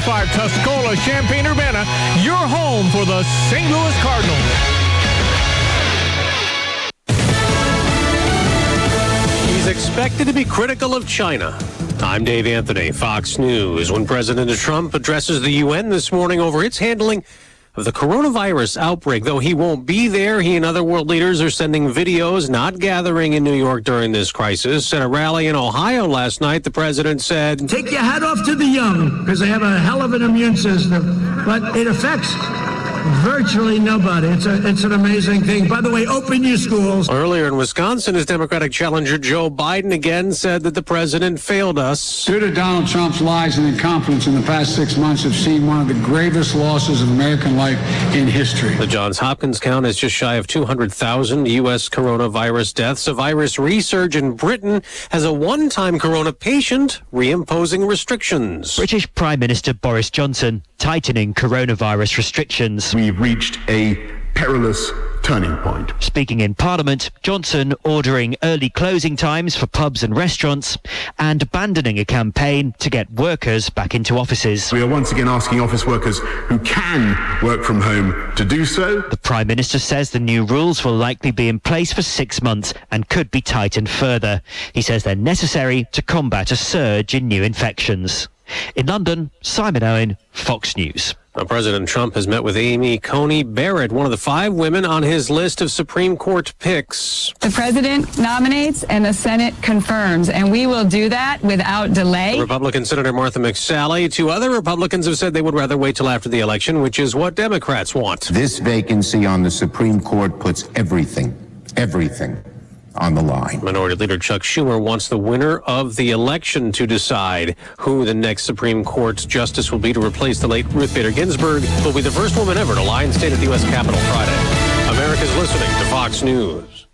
5 Tuscola, Champaign-Urbana, your home for the St. Louis Cardinals. He's expected to be critical of China. I'm Dave Anthony, Fox News. When President Trump addresses the UN this morning over its handling of the coronavirus outbreak, though he won't be there, he and other world leaders are sending videos, not gathering in New York during this crisis. At a rally in Ohio last night, the president said, "Take your hat off to the young, because they have a hell of an immune system, but it affects virtually nobody. It's an amazing thing. By the way, open your schools." Earlier in Wisconsin, his Democratic challenger Joe Biden again said that the president failed us. Due to Donald Trump's lies and incompetence in the past 6 months, have seen one of the gravest losses of American life in history. The Johns Hopkins count is just shy of 200,000 U.S. coronavirus deaths. A virus resurge in Britain has a one-time corona patient reimposing restrictions. British Prime Minister Boris Johnson tightening coronavirus restrictions. We've reached a perilous turning point. Speaking in Parliament, Johnson ordering early closing times for pubs and restaurants and abandoning a campaign to get workers back into offices. We are once again asking office workers who can work from home to do so. The Prime Minister says the new rules will likely be in place for 6 months and could be tightened further. He says they're necessary to combat a surge in new infections. In London, Simon Owen, Fox News. Now, President Trump has met with Amy Coney Barrett, one of the 5 women on his list of Supreme Court picks. The president nominates and the Senate confirms, and we will do that without delay. Republican Senator Martha McSally. 2 other Republicans have said they would rather wait till after the election, which is what Democrats want. This vacancy on the Supreme Court puts everything on the line. Minority Leader Chuck Schumer wants the winner of the election to decide who the next Supreme Court justice will be to replace the late Ruth Bader Ginsburg, who will be the first woman ever to lie in state at the U.S. Capitol Friday. America's listening to Fox News.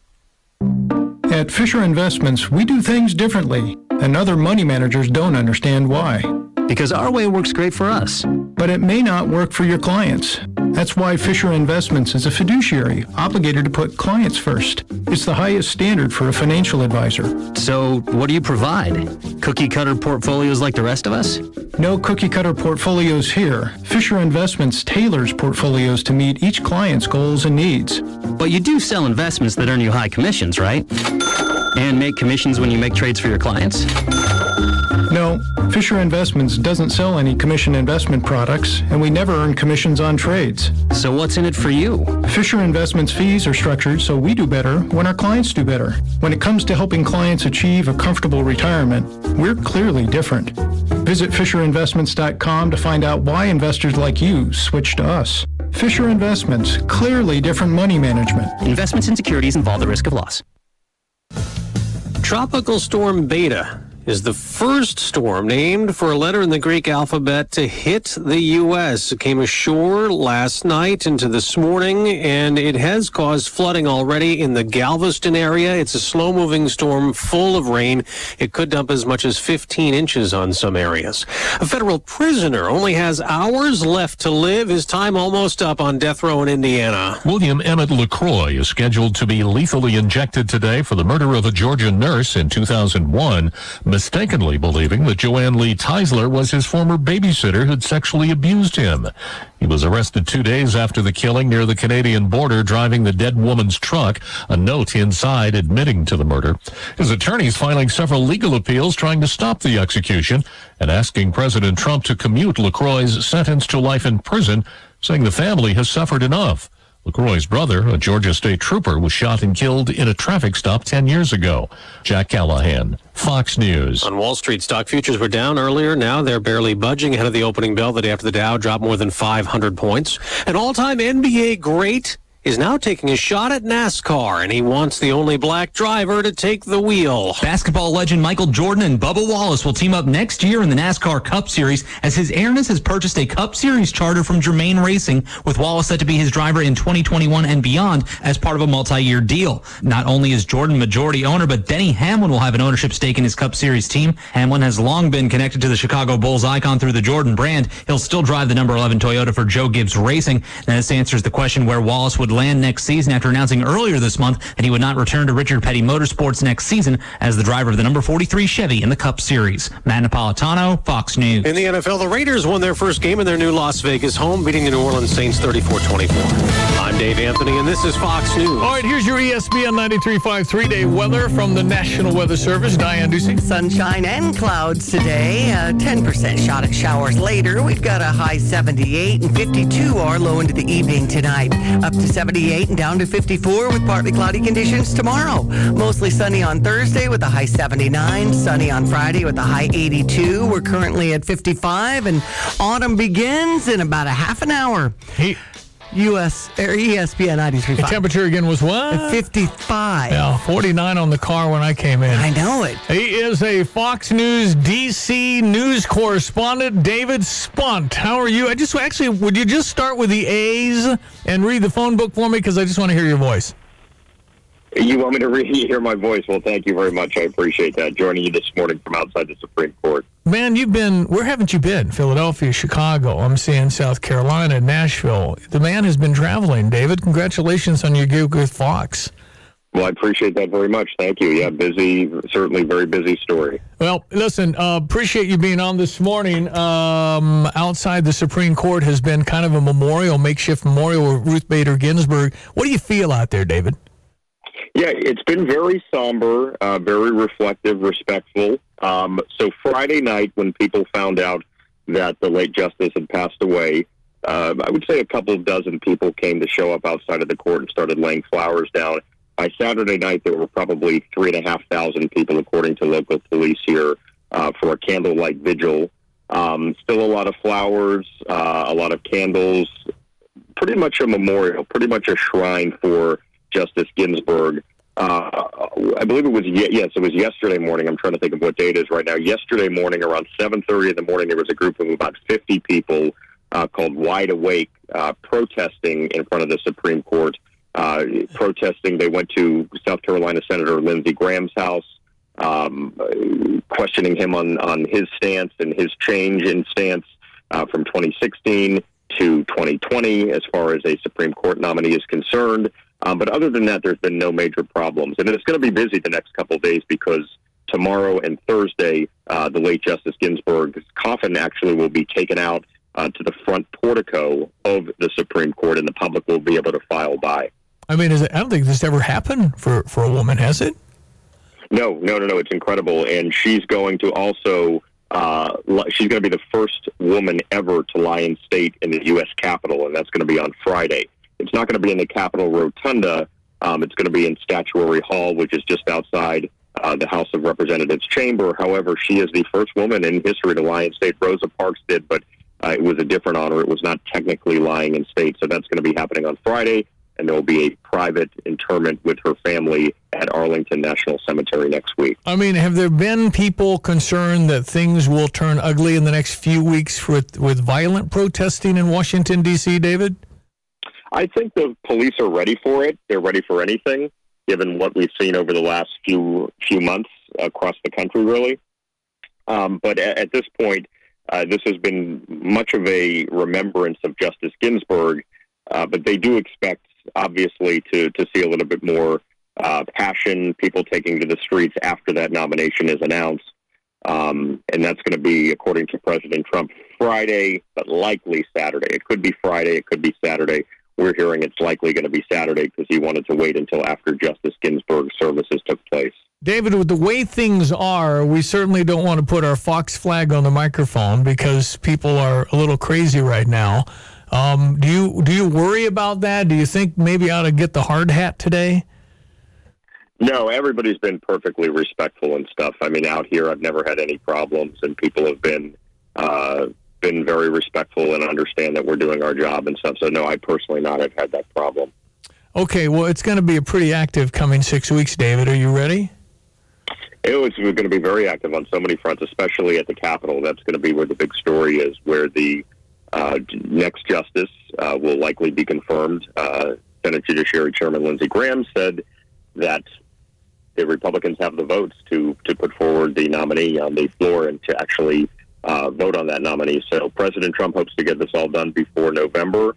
At Fisher Investments, we do things differently, and other money managers don't understand why. Because our way works great for us. But it may not work for your clients. That's why Fisher Investments is a fiduciary, obligated to put clients first. It's the highest standard for a financial advisor. So, what do you provide? Cookie-cutter portfolios like the rest of us? No cookie-cutter portfolios here. Fisher Investments tailors portfolios to meet each client's goals and needs. But you do sell investments that earn you high commissions, right? And make commissions when you make trades for your clients? No, Fisher Investments doesn't sell any commission investment products, and we never earn commissions on trades. So what's in it for you? Fisher Investments fees are structured so we do better when our clients do better. When it comes to helping clients achieve a comfortable retirement, we're clearly different. Visit FisherInvestments.com to find out why investors like you switch to us. Fisher Investments, clearly different money management. Investments in securities involve the risk of loss. Tropical Storm Beta is the first storm named for a letter in the Greek alphabet to hit the U.S. It came ashore last night into this morning, and it has caused flooding already in the Galveston area. It's a slow-moving storm full of rain. It could dump as much as 15 inches on some areas. A federal prisoner only has hours left to live. His time almost up on death row in Indiana. William Emmett LaCroix is scheduled to be lethally injected today for the murder of a Georgia nurse in 2001. Mistakenly believing that Joanne Lee Teisler was his former babysitter who'd sexually abused him. He was arrested 2 days after the killing near the Canadian border, driving the dead woman's truck, a note inside admitting to the murder. His attorneys filing several legal appeals trying to stop the execution and asking President Trump to commute LaCroix's sentence to life in prison, saying the family has suffered enough. LaCroix's brother, a Georgia state trooper, was shot and killed in a traffic stop 10 years ago. Jack Callahan, Fox News. On Wall Street, stock futures were down earlier. Now they're barely budging ahead of the opening bell the day after the Dow dropped more than 500 points. An all-time NBA great is now taking a shot at NASCAR, and he wants the only black driver to take the wheel. Basketball legend Michael Jordan and Bubba Wallace will team up next year in the NASCAR Cup Series, as His Airness has purchased a Cup Series charter from Germain Racing, with Wallace set to be his driver in 2021 and beyond as part of a multi-year deal. Not only is Jordan majority owner, but Denny Hamlin will have an ownership stake in his Cup Series team. Hamlin has long been connected to the Chicago Bulls icon through the Jordan brand. He'll still drive the number 11 Toyota for Joe Gibbs Racing. Now, this answers the question where Wallace would land next season after announcing earlier this month that he would not return to Richard Petty Motorsports next season as the driver of the number 43 Chevy in the Cup Series. Matt Napolitano, Fox News. In the NFL, the Raiders won their first game in their new Las Vegas home, beating the New Orleans Saints 34-24. I'm Dave Anthony, and this is Fox News. All right, here's your ESPN 93.5 3-day weather from the National Weather Service. Diane Ducey. Sunshine and clouds today. 10% shot at showers later. We've got a high 78 and 52 our low into the evening tonight. Up to 78 and down to 54 with partly cloudy conditions tomorrow. Mostly sunny on Thursday with a high 79. Sunny on Friday with a high 82. We're currently at 55, and autumn begins in about a half an hour. ESPN 93.5. The temperature again was what? At 55. Yeah, 49 on the car when I came in. I know it. He is a Fox News D.C. news correspondent, David Spunt. How are you? Would you just start with the A's and read the phone book for me? Because I just want to hear your voice. You want me to hear my voice? Well, thank you very much. I appreciate that. Joining you this morning from outside the Supreme Court. Man, where haven't you been? Philadelphia, Chicago. I'm seeing South Carolina, Nashville. The man has been traveling. David, congratulations on your gig with Fox. Well, I appreciate that very much. Thank you. Yeah, busy, certainly very busy story. Well, listen, appreciate you being on this morning. Outside the Supreme Court has been kind of a makeshift memorial of Ruth Bader Ginsburg. What do you feel out there, David? Yeah, it's been very somber, very reflective, respectful. So Friday night, when people found out that the late justice had passed away, I would say a couple of dozen people came to show up outside of the court and started laying flowers down. By Saturday night, there were probably 3,500 people, according to local police here, for a candlelight vigil. Still a lot of flowers, a lot of candles, pretty much a memorial, pretty much a shrine for Justice Ginsburg. I believe it was, it was yesterday morning. I'm trying to think of what day it is right now. Yesterday morning, around 7:30 in the morning, there was a group of about 50 people called Wide Awake protesting in front of the Supreme Court. Protesting, they went to South Carolina Senator Lindsey Graham's house, questioning him on his stance and his change in stance from 2016 to 2020 as far as a Supreme Court nominee is concerned. But other than that, there's been no major problems. And it's going to be busy the next couple of days because tomorrow and Thursday, the late Justice Ginsburg's coffin actually will be taken out to the front portico of the Supreme Court, and the public will be able to file by. I mean, I don't think this ever happened for a woman, has it? No. It's incredible. And she's going to also, she's going to be the first woman ever to lie in state in the U.S. Capitol, and that's going to be on Friday. It's not going to be in the Capitol Rotunda. It's going to be in Statuary Hall, which is just outside the House of Representatives chamber. However, she is the first woman in history to lie in state. Rosa Parks did, but it was a different honor. It was not technically lying in state. So that's going to be happening on Friday, and there will be a private interment with her family at Arlington National Cemetery next week. I mean, have there been people concerned that things will turn ugly in the next few weeks with violent protesting in Washington, D.C., David? I think the police are ready for it. They're ready for anything, given what we've seen over the last few months across the country, really. But at this point, this has been much of a remembrance of Justice Ginsburg, but they do expect, obviously, to see a little bit more passion, people taking to the streets after that nomination is announced. And that's going to be, according to President Trump, Friday, but likely Saturday. It could be Friday, it could be Saturday. We're hearing it's likely going to be Saturday because he wanted to wait until after Justice Ginsburg's services took place. David, with the way things are, we certainly don't want to put our Fox flag on the microphone because people are a little crazy right now. Do you worry about that? Do you think maybe I ought to get the hard hat today? No, everybody's been perfectly respectful and stuff. I mean, out here, I've never had any problems, and people have been very respectful and understand that we're doing our job and stuff. So, no, I personally not have had that problem. Okay, well, it's going to be a pretty active coming 6 weeks, David. Are you ready? It's going to be very active on so many fronts, especially at the Capitol. That's going to be where the big story is, where the next justice will likely be confirmed. Senate Judiciary Chairman Lindsey Graham said that the Republicans have the votes to put forward the nominee on the floor and to actually vote on that nominee. So President Trump hopes to get this all done before November.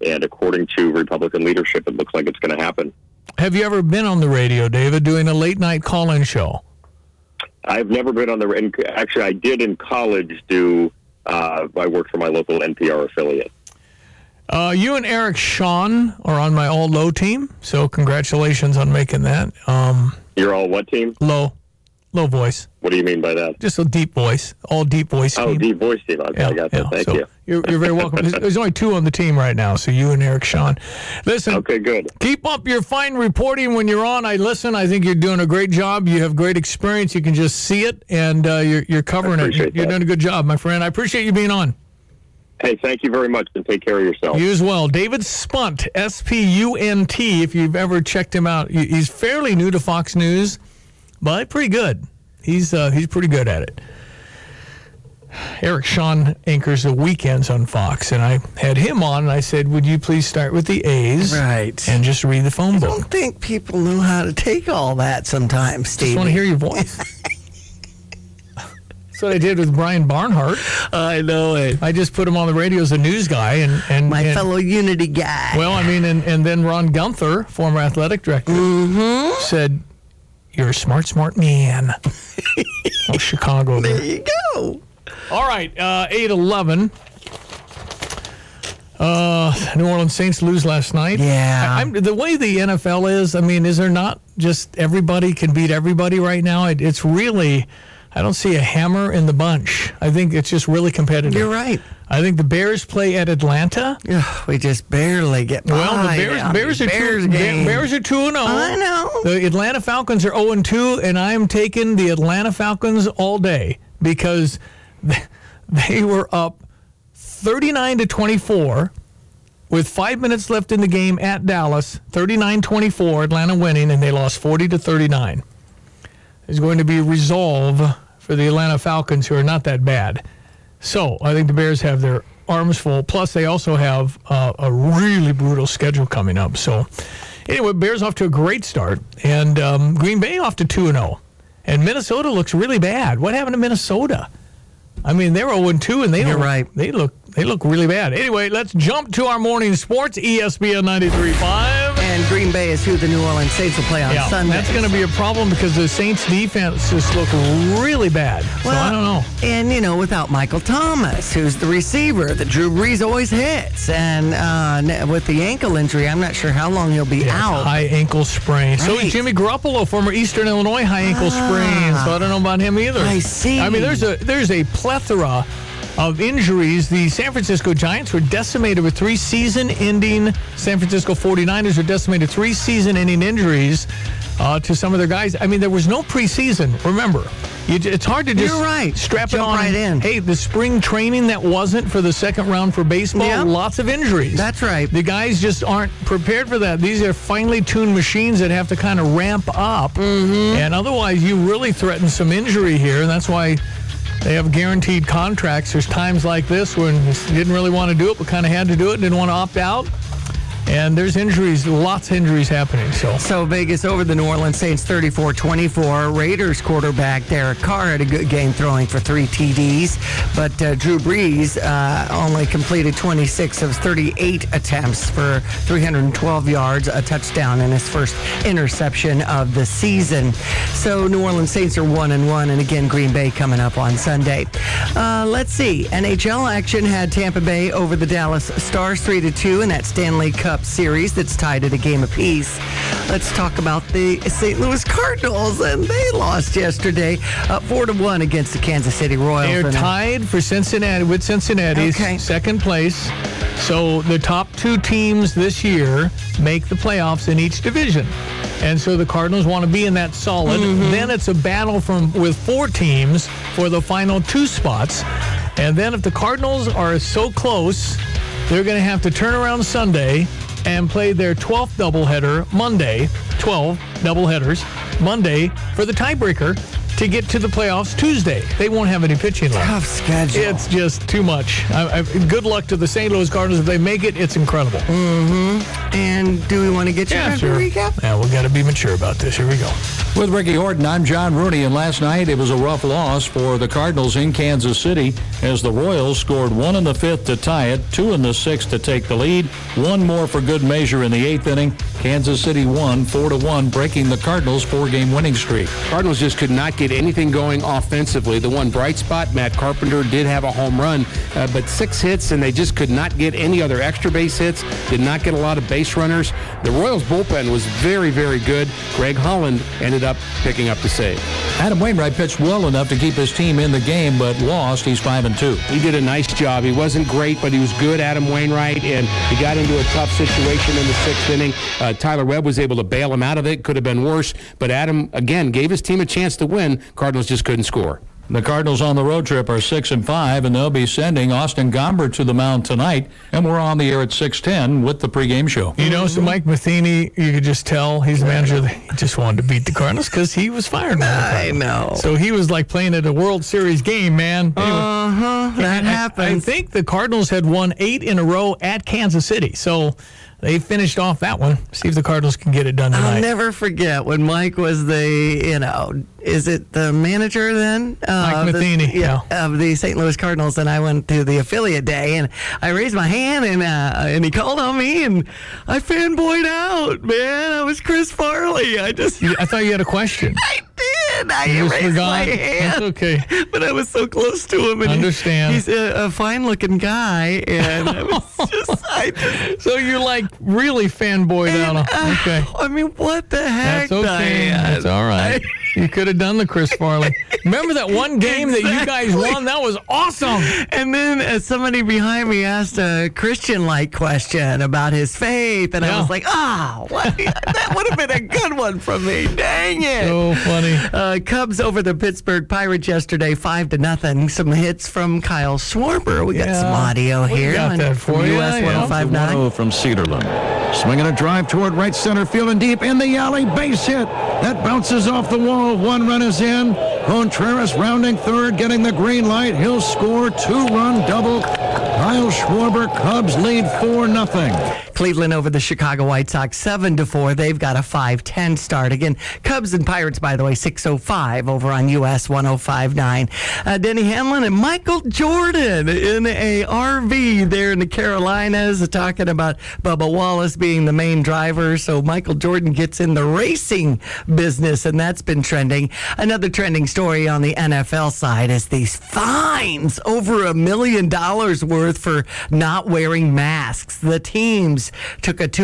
And according to Republican leadership, it looks like it's going to happen. Have you ever been on the radio, David, doing a late-night call-in show? I've never been on the... Actually, I did in college do... I worked for my local NPR affiliate. You and Eric Sean are on my all-low team, so congratulations on making that. You're all what team? Low voice. What do you mean by that? Just a deep voice, all deep voice team. Oh, deep voice team. Okay, I got that. Thank you. You're very welcome. There's only 2 on the team right now, so you and Eric Sean. Listen. Okay, good. Keep up your fine reporting when you're on. I think you're doing a great job. You have great experience. You can just see it, and you're covering it. You're doing a good job, my friend. I appreciate you being on. Hey, thank you very much, and take care of yourself. You as well. David Spunt, S-P-U-N-T, if you've ever checked him out. He's fairly new to Fox News, but pretty good. He's pretty good at it. Eric Sean anchors the weekends on Fox, and I had him on, and I said, would you please start with the A's? Right. And just read the phone book. I don't think people know how to take all that sometimes, Steve. Just want to hear your voice. That's what I did with Brian Barnhart. I know it. I just put him on the radio as a news guy. and my fellow Unity guy. Well, I mean, and then Ron Gunther, former athletic director, said, you're a smart man. Oh, Chicago. There you go. All right, 8-11. New Orleans Saints lose last night. Yeah. The way the NFL is, I mean, is there not just everybody can beat everybody right now? It's really, I don't see a hammer in the bunch. I think it's just really competitive. You're right. I think the Bears play at Atlanta. We just barely get by. Well, the Bears are 2-0. I know. The Atlanta Falcons are 0-2, and I am taking the Atlanta Falcons all day because they were up 39-24 with 5 minutes left in the game at Dallas. 39-24, Atlanta winning, and they lost 40-39. There's going to be resolve for the Atlanta Falcons, who are not that bad. So I think the Bears have their arms full. Plus, they also have a really brutal schedule coming up. So anyway, Bears off to a great start. And Green Bay off to 2-0. And Minnesota looks really bad. What happened to Minnesota? I mean, they're 0-2, and they look really bad. Anyway, let's jump to our morning sports, ESPN 93.5. And Green Bay is who the New Orleans Saints will play on Sunday. That's going to be a problem because the Saints' defense just look really bad. So I don't know. And, without Michael Thomas, who's the receiver that Drew Brees always hits. And with the ankle injury, I'm not sure how long he'll be out. High ankle sprain. Right. So is Jimmy Garoppolo, former Eastern Illinois, high ankle sprain. So I don't know about him either. I see. I mean, there's a plethora of injuries. The San Francisco Giants were decimated with 3 season-ending. San Francisco 49ers were decimated 3 season-ending injuries to some of their guys. I mean, there was no preseason. Remember, it's hard to just strap it on. Right in. Hey, the spring training that wasn't for the second round for baseball, lots of injuries. That's right. The guys just aren't prepared for that. These are finely tuned machines that have to kind of ramp up. And otherwise, you really threaten some injury here, and that's why they have guaranteed contracts. There's times like this when you didn't really want to do it, but kind of had to do it, didn't want to opt out. And there's injuries, lots of injuries happening. So Vegas over the New Orleans Saints 34-24. Raiders quarterback Derek Carr had a good game throwing for 3 TDs, but Drew Brees only completed 26 of 38 attempts for 312 yards, a touchdown, and his first interception of the season. So New Orleans Saints are 1-1, and again, Green Bay coming up on Sunday. Let's see. NHL action had Tampa Bay over the Dallas Stars 3-2 in that Stanley Cup series that's tied at a game apiece. Let's talk about the St. Louis Cardinals, and they lost yesterday 4-1 against the Kansas City Royals. They're tied for Cincinnati's second place. So the top 2 teams this year make the playoffs in each division. And so the Cardinals want to be in that solid. Then it's a battle with 4 teams for the final 2 spots. And then if the Cardinals are so close, they're going to have to turn around Sunday and play their 12th doubleheader Monday, 12 doubleheaders Monday for the tiebreaker to get to the playoffs Tuesday. They won't have any pitching left. Tough schedule. It's just too much. Good luck to the St. Louis Cardinals. If they make it, it's incredible. And do we want to get you a recap? Yeah, we got to be mature about this. Here we go. With Ricky Horton, I'm John Rooney, and last night it was a rough loss for the Cardinals in Kansas City as the Royals scored 1 in the 5th to tie it, 2 in the 6th to take the lead, 1 more for good measure in the 8th inning. Kansas City won 4-1, breaking the Cardinals' 4-game winning streak. Cardinals just could not get anything going offensively. The one bright spot, Matt Carpenter did have a home run, but 6 hits, and they just could not get any other extra base hits, did not get a lot of base runners. The Royals' bullpen was very, very good. Greg Holland ended up picking up the save. Adam Wainwright pitched well enough to keep his team in the game, but lost. He's 5-2. He did a nice job. He wasn't great, but he was good, Adam Wainwright, and he got into a tough situation in the 6th inning. Tyler Webb was able to bail him out of it. Could have been worse, but Adam, again, gave his team a chance to win. Cardinals just couldn't score. The Cardinals on the road trip are 6-5, and they'll be sending Austin Gomber to the mound tonight. And we're on the air at 6:10 with the pregame show. You know, so Mike Matheny, you could just tell he's the manager. He just wanted to beat the Cardinals because he was fired. I know. So he was like playing at a World Series game, man. Anyway, that happens. I think the Cardinals had won 8 in a row at Kansas City. So they finished off that one. See if the Cardinals can get it done tonight. I'll never forget when Mike was is it the manager then? Mike Matheny, of the St. Louis Cardinals, and I went to the affiliate day, and I raised my hand, and he called on me, and I fanboyed out, man. I was Chris Farley. I thought you had a question. I did. I raised my hand. That's okay. But I was so close to him. And understand. He's a fine-looking guy, and I was just... So you're like really fanboyed out. Okay. I mean, what the heck? That's okay. That's all right. You could have done the Chris Farley. Remember that one game that you guys won? That was awesome. And then somebody behind me asked a Christian-like question about his faith, and I was like, that would have been a good one from me. Dang it. So funny. Cubs over the Pittsburgh Pirates yesterday, 5-0. Some hits from Kyle Schwarber. We got some audio here. Got that for you. US 105.9. From Cedarland. Swinging a drive toward right center field and deep in the alley. Base hit. That bounces off the wall. 1 run is in. Contreras rounding third, getting the green light. He'll score. 2-run double. Kyle Schwarber, Cubs lead 4-0. Cleveland over the Chicago White Sox 7-4. They've got a 5-10 start. Again, Cubs and Pirates, by the way, 6:05 over on US 105.9. Denny Hamlin and Michael Jordan in a RV there in the Carolinas, talking about Bubba Wallace being the main driver. So Michael Jordan gets in the racing business, and that's been trending. Another trending story on the NFL side is these fines, over $1 million worth for not wearing masks. The teams took a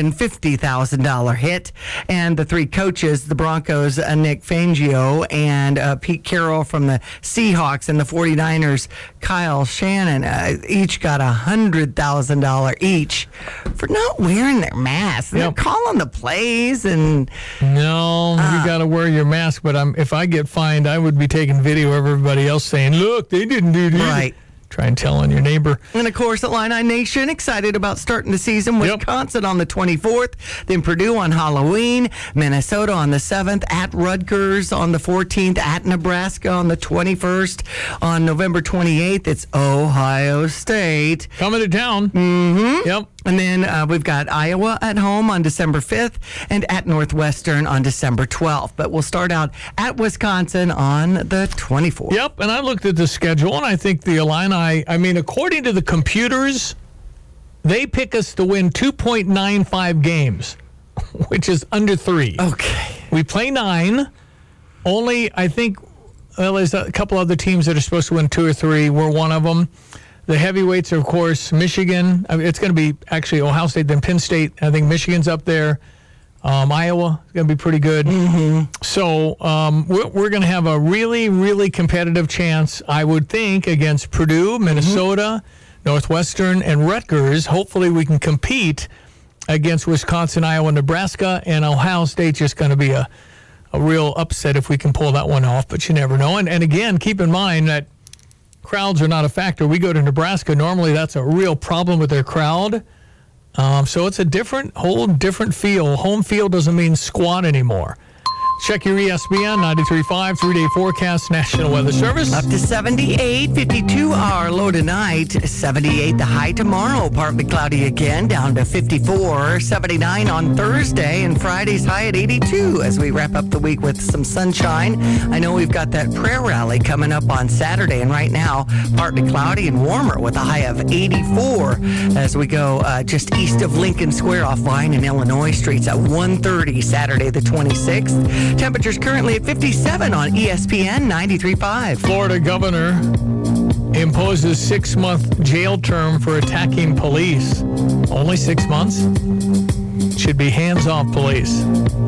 $250,000 hit, and the 3 coaches, the Broncos, Nick Fangio, and Pete Carroll from the Seahawks, and the 49ers, Kyle Shannon, each got $100,000 each for not wearing their masks. They're calling the plays, and no, you got to wear your mask. But if I get fined, I would be taking video of everybody else saying, "Look, they didn't do this." Right. Try and tell on your neighbor. And, of course, Illini Nation excited about starting the season. Wisconsin on the 24th, then Purdue on Halloween, Minnesota on the 7th, at Rutgers on the 14th, at Nebraska on the 21st. On November 28th, it's Ohio State. Coming to town. Mm-hmm. Yep. And then we've got Iowa at home on December 5th and at Northwestern on December 12th. But we'll start out at Wisconsin on the 24th. Yep, and I looked at the schedule, and I think the Illini, according to the computers, they pick us to win 2.95 games, which is under 3. Okay. We play 9. Only, I think, there's a couple other teams that are supposed to win 2 or 3. We're one of them. The heavyweights are, of course, Michigan. It's going to be actually Ohio State, then Penn State. I think Michigan's up there. Iowa is going to be pretty good. Mm-hmm. So we're going to have a really, really competitive chance, I would think, against Purdue, Minnesota, Northwestern, and Rutgers. Hopefully we can compete against Wisconsin, Iowa, Nebraska, and Ohio State's just going to be a real upset if we can pull that one off, but you never know. And again, keep in mind that crowds are not a factor. We go to Nebraska. Normally, that's a real problem with their crowd. So it's a whole different feel. Home field doesn't mean squat anymore. Check your ESPN 93.5 3-day forecast, National Weather Service. Up to 78, 52 our low tonight, 78 the high tomorrow, partly cloudy again, down to 54, 79 on Thursday, and Friday's high at 82 as we wrap up the week with some sunshine. I know we've got that prayer rally coming up on Saturday, and right now, partly cloudy and warmer with a high of 84 as we go just east of Lincoln Square off Vine and Illinois Streets at 1:30 Saturday the 26th. Temperatures currently at 57 on ESPN 93.5. Florida governor imposes 6-month jail term for attacking police. Only 6 months? Should be hands-off police.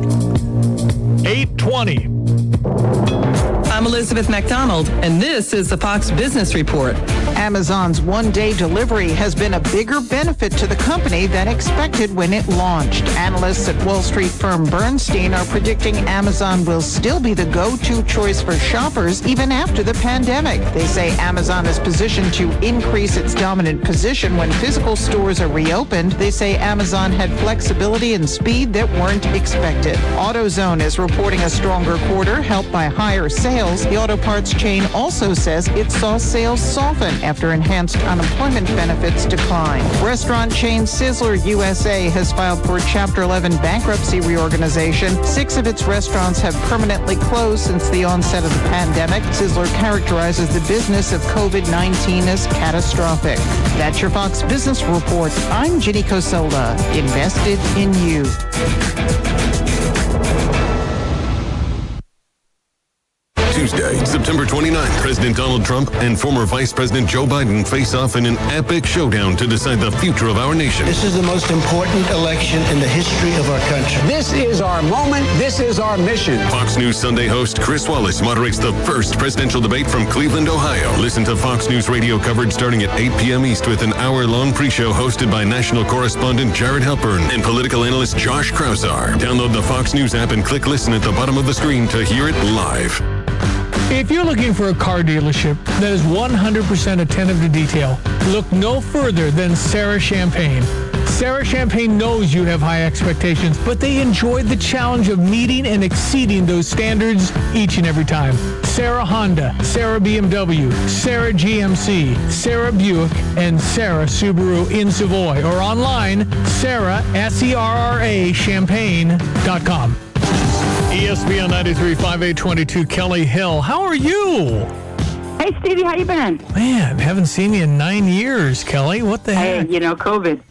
8:20. I'm Elizabeth McDonald, and this is the Fox Business Report. Amazon's one-day delivery has been a bigger benefit to the company than expected when it launched. Analysts at Wall Street firm Bernstein are predicting Amazon will still be the go-to choice for shoppers even after the pandemic. They say Amazon is positioned to increase its dominant position when physical stores are reopened. They say Amazon had flexibility and speed that weren't expected. AutoZone is reporting a stronger quarter, helped by higher sales. The auto parts chain also says it saw sales soften after enhanced unemployment benefits decline. Restaurant chain Sizzler USA has filed for Chapter 11 bankruptcy reorganization. 6 of its restaurants have permanently closed since the onset of the pandemic. Sizzler characterizes the business of COVID-19 as catastrophic. That's your Fox Business Report. I'm Ginny Cosola, invested in you. Tuesday, September 29th, President Donald Trump and former Vice President Joe Biden face off in an epic showdown to decide the future of our nation. This is the most important election in the history of our country. This is our moment. This is our mission. Fox News Sunday host Chris Wallace moderates the first presidential debate from Cleveland, Ohio. Listen to Fox News radio coverage starting at 8 p.m. East with an hour-long pre-show hosted by national correspondent Jared Halpern and political analyst Josh Krausar. Download the Fox News app and click listen at the bottom of the screen to hear it live. If you're looking for a car dealership that is 100% attentive to detail, look no further than Sarah Champagne. Sarah Champagne knows you have high expectations, but they enjoy the challenge of meeting and exceeding those standards each and every time. Sarah Honda, Sarah BMW, Sarah GMC, Sarah Buick, and Sarah Subaru in Savoy, or online, Sarah, S-E-R-R-A, Champagne.com. ESPN 93.5 822, Kelly Hill. How are you? Hey, Stevie, how you been? Man, haven't seen you in 9 years, Kelly. What the heck? Hey, COVID.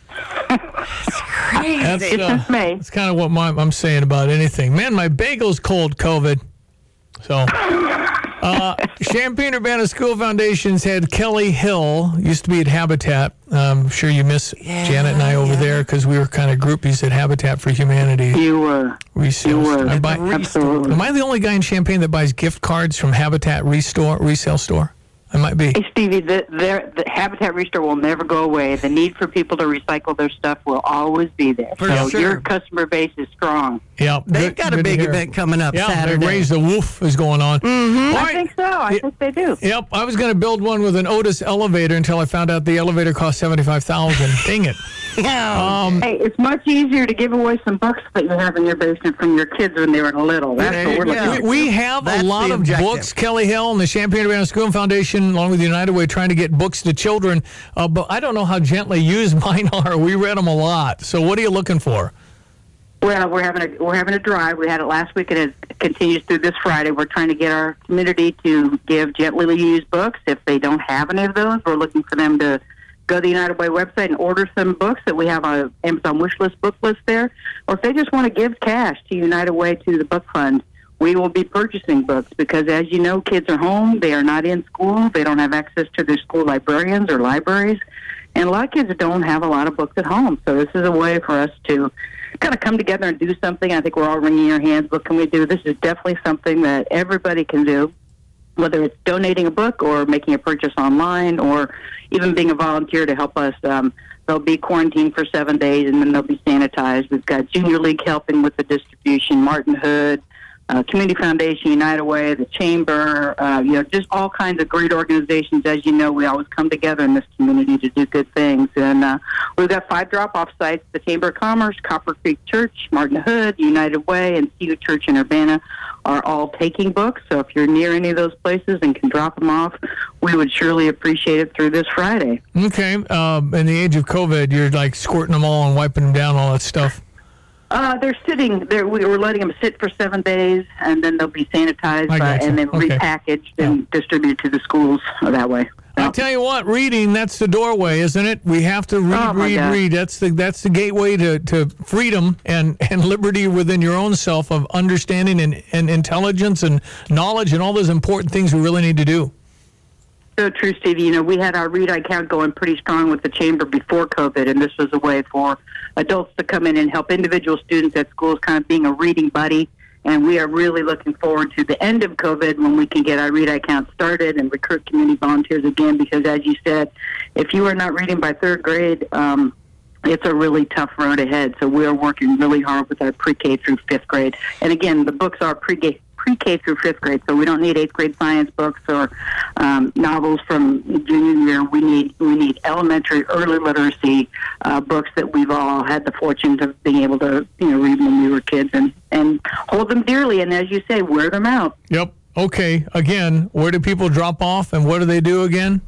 That's That's kind of what I'm saying about anything. Man, my bagel's cold COVID. So, Champaign-Urbana School Foundation's head Kelly Hill used to be at Habitat. I'm sure you miss Janet and I over there because we were kind of groupies at Habitat for Humanity. You were. Absolutely. Am I the only guy in Champaign that buys gift cards from Habitat resale store? I might be. Hey, Stevie, the Habitat Restore will never go away. The need for people to recycle their stuff will always be there. Your customer base is strong. Yeah, they've got a big event coming up Saturday. Raise the Woof is going on. Mm-hmm. I think so. I think they do. Yep, I was going to build one with an Otis elevator until I found out the elevator cost $75,000. Dang it. Hey, it's much easier to give away some books that you have in your basement from your kids when they were little. That's what we're looking for. We have a lot of books, Kelly Hill and the Champaign-Urbana School Foundation, along with United Way, trying to get books to children. But I don't know how gently used mine are. We read them a lot. So what are you looking for? Well, we're having a drive. We had it last week, and it continues through this Friday. We're trying to get our community to give gently used books. If they don't have any of those, we're looking for them to go to the United Way website and order some books that we have on an Amazon wish list book list there. Or if they just want to give cash to United Way to the book fund, we will be purchasing books because, as you know, kids are home. They are not in school. They don't have access to their school librarians or libraries. And a lot of kids don't have a lot of books at home. So this is a way for us to kind of come together and do something. I think we're all wringing our hands. What can we do? This is definitely something that everybody can do, whether it's donating a book or making a purchase online or even being a volunteer to help us. They'll be quarantined for 7 days, and then they'll be sanitized. We've got Junior League helping with the distribution, Martin Hood, Community Foundation, United Way, the Chamber, just all kinds of great organizations. As you know, we always come together in this community to do good things. And we've got 5 drop-off sites: the Chamber of Commerce, Copper Creek Church, Martin Hood, United Way, and CU Church in Urbana are all taking books. So if you're near any of those places and can drop them off, we would surely appreciate it through this Friday. Okay. In the age of COVID, you're like squirting them all and wiping them down, all that stuff. They're sitting there. We were letting them sit for 7 days, and then they'll be sanitized and then repackaged and distributed to the schools that way. I tell you what, reading, that's the doorway, isn't it? We have to read. That's the gateway to freedom and liberty within your own self of understanding and intelligence and knowledge and all those important things we really need to do. So true, Stevie. We had our Read I Count going pretty strong with the Chamber before COVID, and this was a way for adults to come in and help individual students at schools kind of being a reading buddy. And we are really looking forward to the end of COVID when we can get our Read I Count started and recruit community volunteers again, because as you said, if you are not reading by 3rd grade, it's a really tough road ahead. So we're working really hard with our pre-K through 5th grade. And again, the books are pre-K through 5th grade, so we don't need 8th grade science books or novels from junior year. We need elementary, early literacy books that we've all had the fortune of being able to read when we were kids and hold them dearly. And as you say, wear them out. Yep. Okay. Again, where do people drop off, and what do they do again?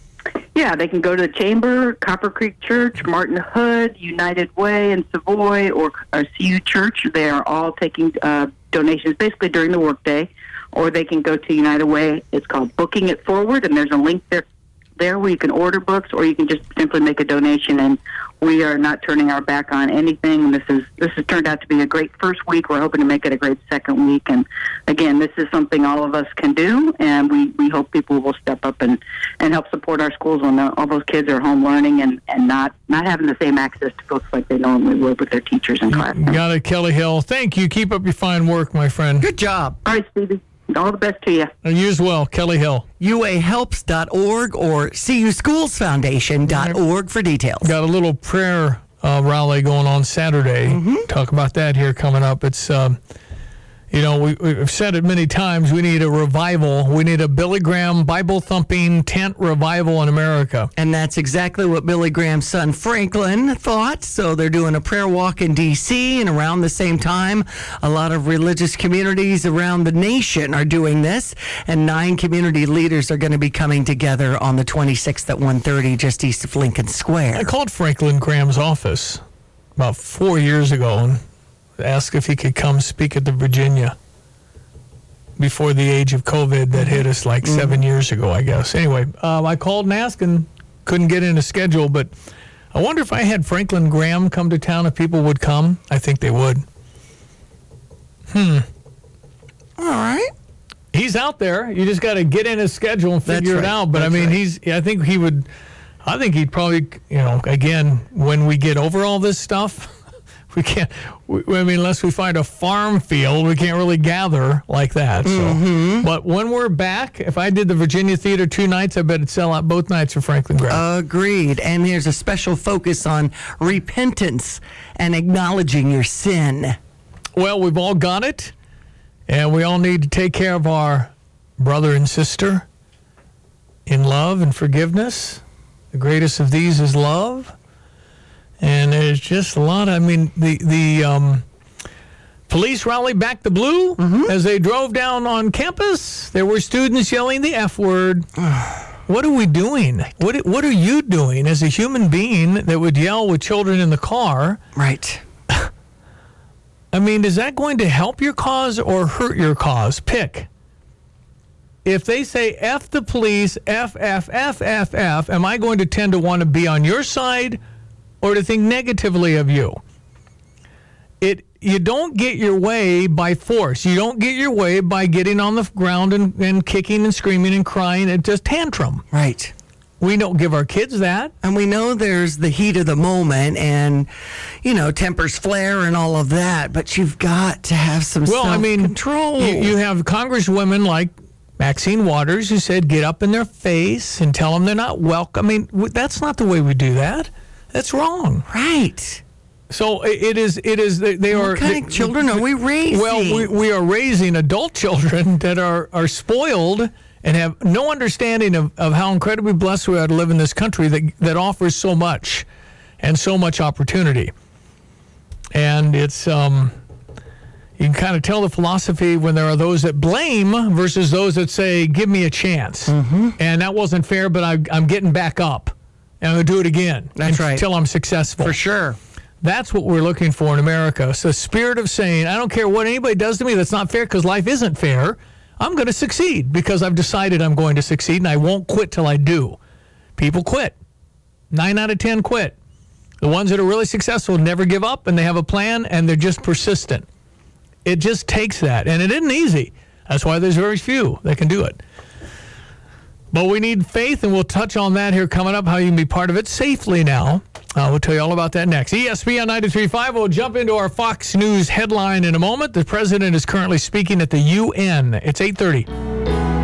Yeah, they can go to the Chamber, Copper Creek Church, Martin Hood, United Way in Savoy, or CU Church. They are all taking donations basically during the workday, or they can go to United Way. It's called Booking It Forward, and there's a link there where you can order books, or you can just simply make a donation. And we are not turning our back on anything. This has turned out to be a great first week. We're hoping to make it a great second week. And again, this is something all of us can do, and we hope people will step up and help support our schools when all those kids are home learning and not having the same access to books like they normally would with their teachers in class. You got it, Kelly Hill. Thank you. Keep up your fine work, my friend. Good job. All right, Stevie. All the best to you. And you as well, Kelly Hill. UAHelps.org or CUSchoolsFoundation.org for details. Got a little prayer rally going on Saturday. Talk about that here coming up. It's, we've said it many times, we need a revival. We need a Billy Graham Bible-thumping tent revival in America. And that's exactly what Billy Graham's son Franklin thought. So they're doing a prayer walk in D.C., and around the same time, a lot of religious communities around the nation are doing this. And 9 community leaders are going to be coming together on the 26th at 1:30 just east of Lincoln Square. I called Franklin Graham's office about 4 years ago and asked if he could come speak at the Virginia before the age of COVID that hit us like 7 years ago, I guess. Anyway, I called and asked and couldn't get in a schedule, but I wonder if I had Franklin Graham come to town, if people would come. I think they would. All right. He's out there. You just got to get in his schedule and figure it out. But I mean, I think he'd probably, again, when we get over all this stuff, we can't, unless we find a farm field, we can't really gather like that. So. But when we're back, if I did the Virginia Theater 2 nights, I bet it'd sell out both nights for Franklin Graham. Agreed. And there's a special focus on repentance and acknowledging your sin. Well, we've all got it, and we all need to take care of our brother and sister in love and forgiveness. The greatest of these is love. And there's just a lot. The police rally back the blue as they drove down on campus. There were students yelling the F word. What are we doing? What are you doing as a human being that would yell with children in the car? Right. Is that going to help your cause or hurt your cause? Pick. If they say F the police, F, F, F, F, F, am I going to tend to want to be on your side or to think negatively of you? You don't get your way by force. You don't get your way by getting on the ground and kicking and screaming and crying. It's just tantrum. Right. We don't give our kids that. And we know there's the heat of the moment and, tempers flare and all of that, but you've got to have some self-control. You have congresswomen like Maxine Waters who said get up in their face and tell them they're not welcome. That's not the way we do that. That's wrong. Right. So it is. They are. What kind of children are we raising? Well, we are raising adult children that are spoiled and have no understanding of how incredibly blessed we are to live in this country that offers so much and so much opportunity. And it's you can kind of tell the philosophy when there are those that blame versus those that say, give me a chance. Mm-hmm. And that wasn't fair, but I'm getting back up. And I'm going to do it again. That's right. Until I'm successful. For sure. That's what we're looking for in America. It's the spirit of saying, I don't care what anybody does to me that's not fair because life isn't fair. I'm going to succeed because I've decided I'm going to succeed, and I won't quit till I do. People quit. 9 out of 10 quit. The ones that are really successful never give up, and they have a plan, and they're just persistent. It just takes that, and it isn't easy. That's why there's very few that can do it. But we need faith, and we'll touch on that here coming up, how you can be part of it safely now. We'll tell you all about that next. ESPN 93.5, we'll jump into our Fox News headline in a moment. The president is currently speaking at the UN. It's 8:30.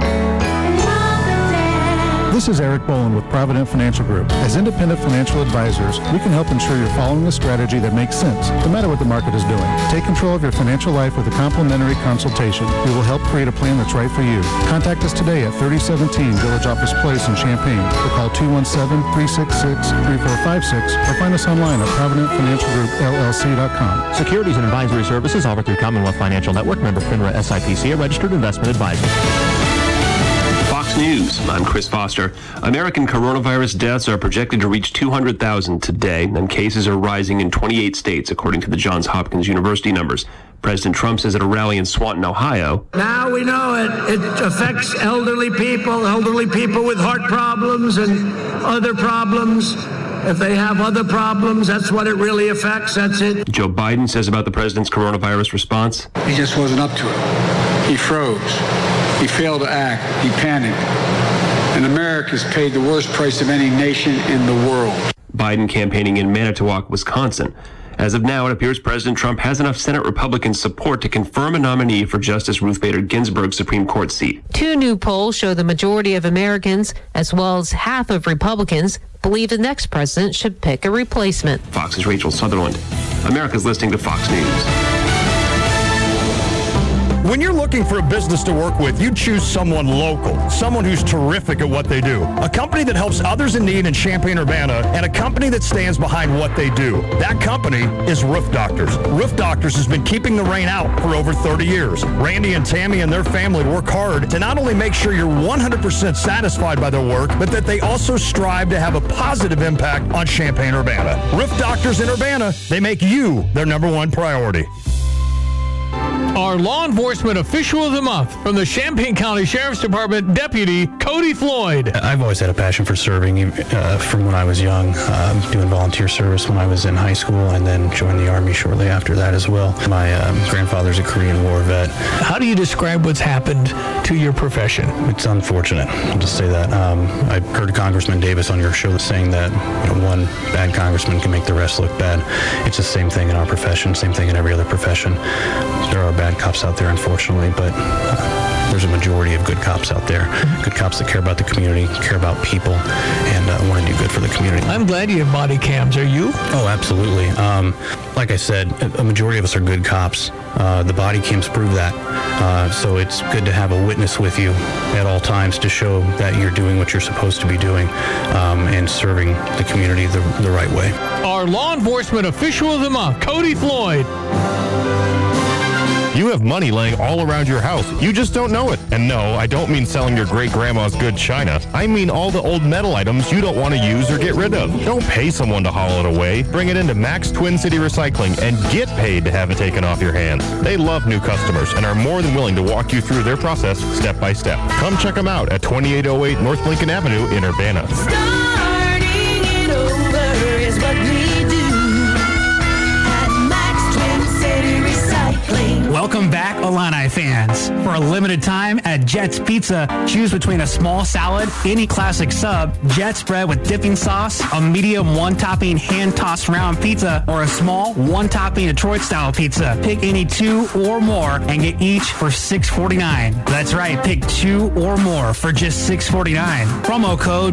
This is Eric Boland with Provident Financial Group. As independent financial advisors, we can help ensure you're following a strategy that makes sense, no matter what the market is doing. Take control of your financial life with a complimentary consultation. We will help create a plan that's right for you. Contact us today at 3017 Village Office Place in Champaign, or call 217-366-3456, or find us online at ProvidentFinancialGroupLLC.com. Securities and advisory services offered through Commonwealth Financial Network, member FINRA SIPC, a registered investment advisor. Fox News, I'm Chris Foster. American coronavirus deaths are projected to reach 200,000 today, and cases are rising in 28 states, according to the Johns Hopkins University numbers. President Trump says at a rally in Swanton, Ohio. Now we know it affects elderly people with heart problems and other problems. If they have other problems, that's what it really affects. That's it. Joe Biden says about the president's coronavirus response. He just wasn't up to it. He froze. He failed to act. He panicked. And America's paid the worst price of any nation in the world. Biden campaigning in Manitowoc, Wisconsin. As of now, it appears President Trump has enough Senate Republican support to confirm a nominee for Justice Ruth Bader Ginsburg's Supreme Court seat. 2 new polls show the majority of Americans, as well as half of Republicans, believe the next president should pick a replacement. Fox's Rachel Sutherland. America's listening to Fox News. When you're looking for a business to work with, you choose someone local, someone who's terrific at what they do, a company that helps others in need in Champaign-Urbana, and a company that stands behind what they do. That company is Roof Doctors. Roof Doctors has been keeping the rain out for over 30 years. Randy and Tammy and their family work hard to not only make sure you're 100% satisfied by their work, but that they also strive to have a positive impact on Champaign-Urbana. Roof Doctors in Urbana, they make you their #1 priority. Our law enforcement official of the month from the Champaign County Sheriff's Department, Deputy Cody Floyd. I've always had a passion for serving from when I was young, doing volunteer service when I was in high school, and then joined the Army shortly after that as well. My grandfather's a Korean War vet. How do you describe what's happened to your profession? It's unfortunate. I'll just say that. I heard Congressman Davis on your show saying that one bad congressman can make the rest look bad. It's the same thing in our profession, same thing in every other profession. There are bad cops out there, unfortunately, but there's a majority of good cops out there. Good cops that care about the community, care about people, and want to do good for the community. I'm glad you have body cams. Are you? Oh, absolutely. Like I said, a majority of us are good cops. The body cams prove that. So it's good to have a witness with you at all times to show that you're doing what you're supposed to be doing and serving the community the right way. Our law enforcement official of the month, Cody Floyd. You have money laying all around your house. You just don't know it. And no, I don't mean selling your great-grandma's good china. I mean all the old metal items you don't want to use or get rid of. Don't pay someone to haul it away. Bring it into Max Twin City Recycling and get paid to have it taken off your hands. They love new customers and are more than willing to walk you through their process step by step. Come check them out at 2808 North Lincoln Avenue in Urbana. Starting it over is what we do at Max Twin City Recycling. Welcome back, Illini fans. For a limited time at Jet's Pizza, choose between a small salad, any classic sub, jet spread with dipping sauce, a medium one-topping hand-tossed round pizza, or a small one-topping Detroit-style pizza. Pick any 2 or more and get each for $6.49. That's right, pick 2 or more for just $6.49. Promo code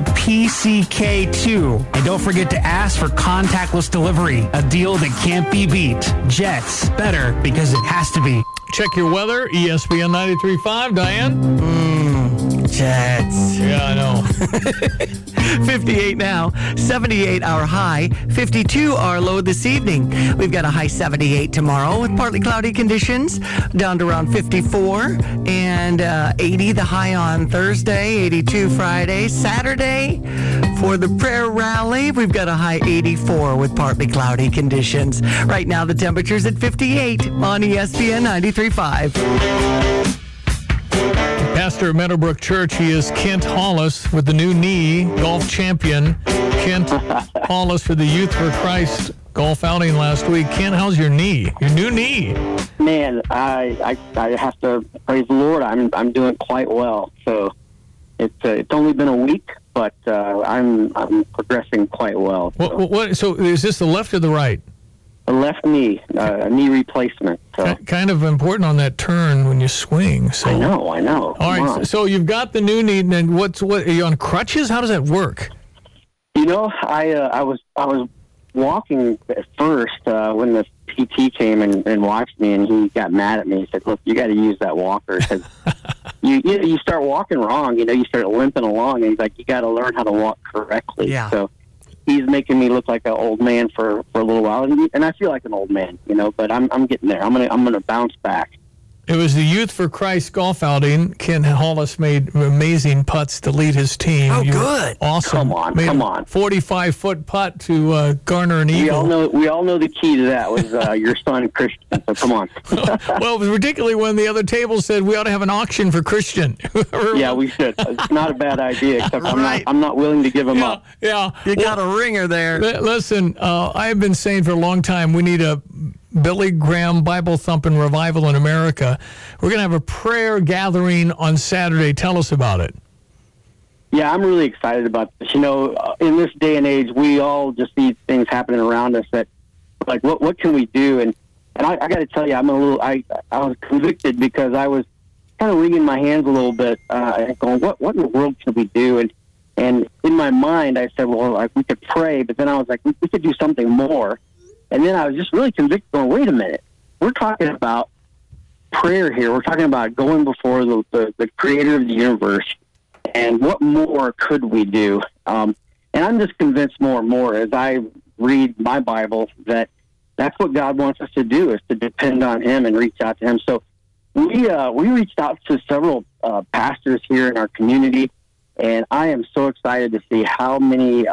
PCK2. And don't forget to ask for contactless delivery, a deal that can't be beat. Jets, better because it has to be. Check your weather, ESPN 93.5. Diane? Jets. Yeah, I know. 58 now, 78 our high, 52 our low this evening. We've got a high 78 tomorrow with partly cloudy conditions, down to around 54, and 80 the high on Thursday, 82 Friday. Saturday, for the prayer rally, we've got a high 84 with partly cloudy conditions. Right now, the temperature's at 58 on ESPN 93.5. Pastor at Meadowbrook Church, he is Kent Hollis with the new knee, golf champion. Kent Hollis for the Youth for Christ golf outing last week. Kent, how's your knee? Your new knee? Man, I have to praise the Lord. I'm doing quite well. So it's only been a week, but I'm progressing quite well. So. So is this the left or the right? A left knee, a knee replacement. So. Kind of important on that turn when you swing. So. I know. All right, so you've got the new knee, and what are you on crutches? How does that work? You know, I was walking at first when the PT came and watched me, and he got mad at me. He said, "Look, you got to use that walker because you start walking wrong. You start limping along, and he's like, you got to learn how to walk correctly." Yeah. So he's making me look like an old man for a little while, and I feel like an old man, but I'm getting there. I'm gonna bounce back. It was the Youth for Christ golf outing. Kent Hollis made amazing putts to lead his team. Oh, good! Awesome. Come on. 45-foot putt to garner an eagle. We all know the key to that was your son Christian. So come on. Well, it was particularly when the other table said we ought to have an auction for Christian. Yeah, we should. It's not a bad idea, except I'm not willing to give him up. Yeah, you got a ringer there. Listen, I've been saying for a long time we need a Billy Graham Bible thumping revival in America. We're going to have a prayer gathering on Saturday. Tell us about it. Yeah, I'm really excited about this. In this day and age, we all just see things happening around us that, like, what can we do? And I got to tell you, I was convicted because I was kind of wringing my hands a little bit and going, what in the world can we do? And in my mind, I said, well, we could pray, but then I was like, we could do something more. And then I was just really convicted, going, wait a minute. We're talking about prayer here. We're talking about going before the creator of the universe. And what more could we do? And I'm just convinced more and more as I read my Bible that that's what God wants us to do, is to depend on him and reach out to him. So we reached out to several pastors here in our community, and I am so excited to see how many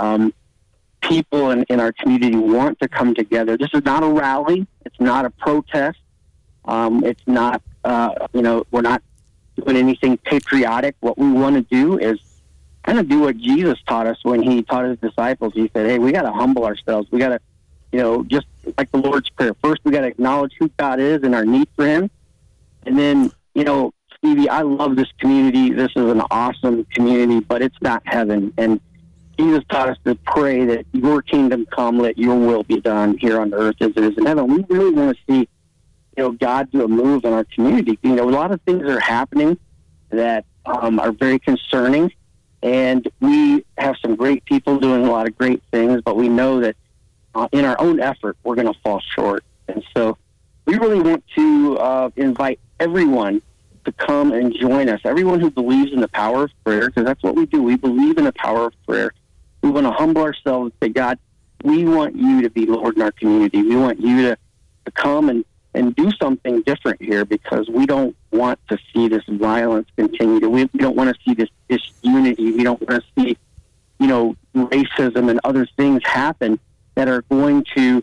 people in our community want to come together. This is not a rally. It's not a protest. It's not, we're not doing anything patriotic. What we want to do is kind of do what Jesus taught us when he taught his disciples. He said, hey, we got to humble ourselves. We got to, just like the Lord's Prayer. First, we got to acknowledge who God is and our need for him. And then, Stevie, I love this community. This is an awesome community, but it's not heaven. And Jesus taught us to pray that your kingdom come, let your will be done here on earth as it is in heaven. We really want to see, God do a move in our community. A lot of things are happening that are very concerning, and we have some great people doing a lot of great things, but we know that in our own effort, we're going to fall short. And so we really want to invite everyone to come and join us, everyone who believes in the power of prayer, because that's what we do. We believe in the power of prayer. We want to humble ourselves and say, God, we want you to be Lord in our community. We want you to come and do something different here, because we don't want to see this violence continue. We don't want to see this disunity. We don't want to see, racism and other things happen that are going to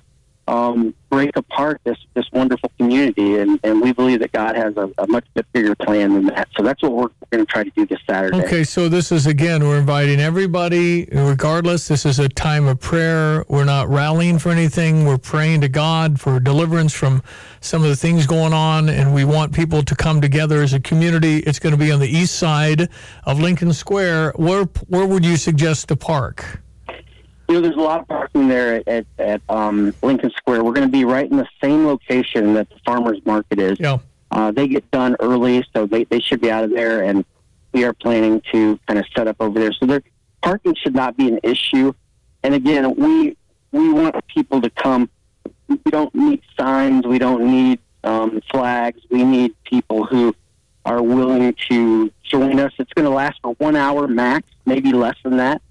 break apart this wonderful community. And we believe that God has a much bigger plan than that. So that's what we're going to try to do this Saturday. Okay, so this is, again, we're inviting everybody, regardless. This is a time of prayer. We're not rallying for anything. We're praying to God for deliverance from some of the things going on, and we want people to come together as a community. It's going to be on the east side of Lincoln Square. Where would you suggest to park? There's a lot of parking there at Lincoln Square. We're going to be right in the same location that the farmers market is. Yeah. They get done early, so they should be out of there, and we are planning to kind of set up over there. So parking should not be an issue. And again, we want people to come. We don't need signs. We don't need flags. We need people who are willing to join us. It's going to last for 1 hour max, maybe less than that.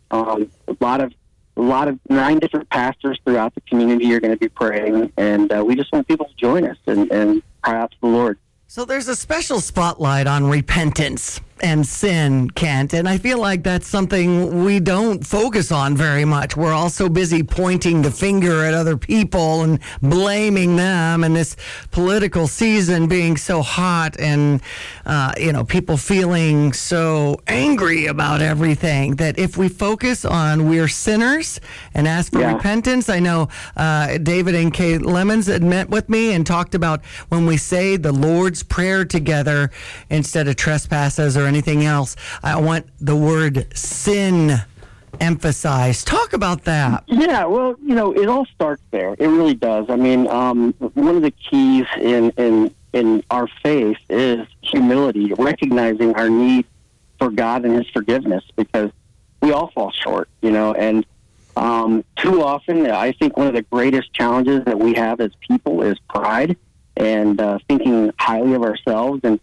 A lot of 9 different pastors throughout the community are going to be praying, and we just want people to join us and cry out to the Lord. So there's a special spotlight on repentance and sin, Kent, and I feel like that's something we don't focus on very much. We're all so busy pointing the finger at other people and blaming them, and this political season being so hot, and people feeling so angry about everything, that if we focus on we're sinners and ask for repentance. I know David and Kay Lemons had met with me and talked about when we say the Lord's Prayer together instead of trespasses or anything else, I want the word sin emphasized. Talk about that. Yeah, well, it all starts there. It really does. I mean, one of the keys in our faith is humility, recognizing our need for God and His forgiveness, because we all fall short, and too often, I think one of the greatest challenges that we have as people is pride and thinking highly of ourselves. And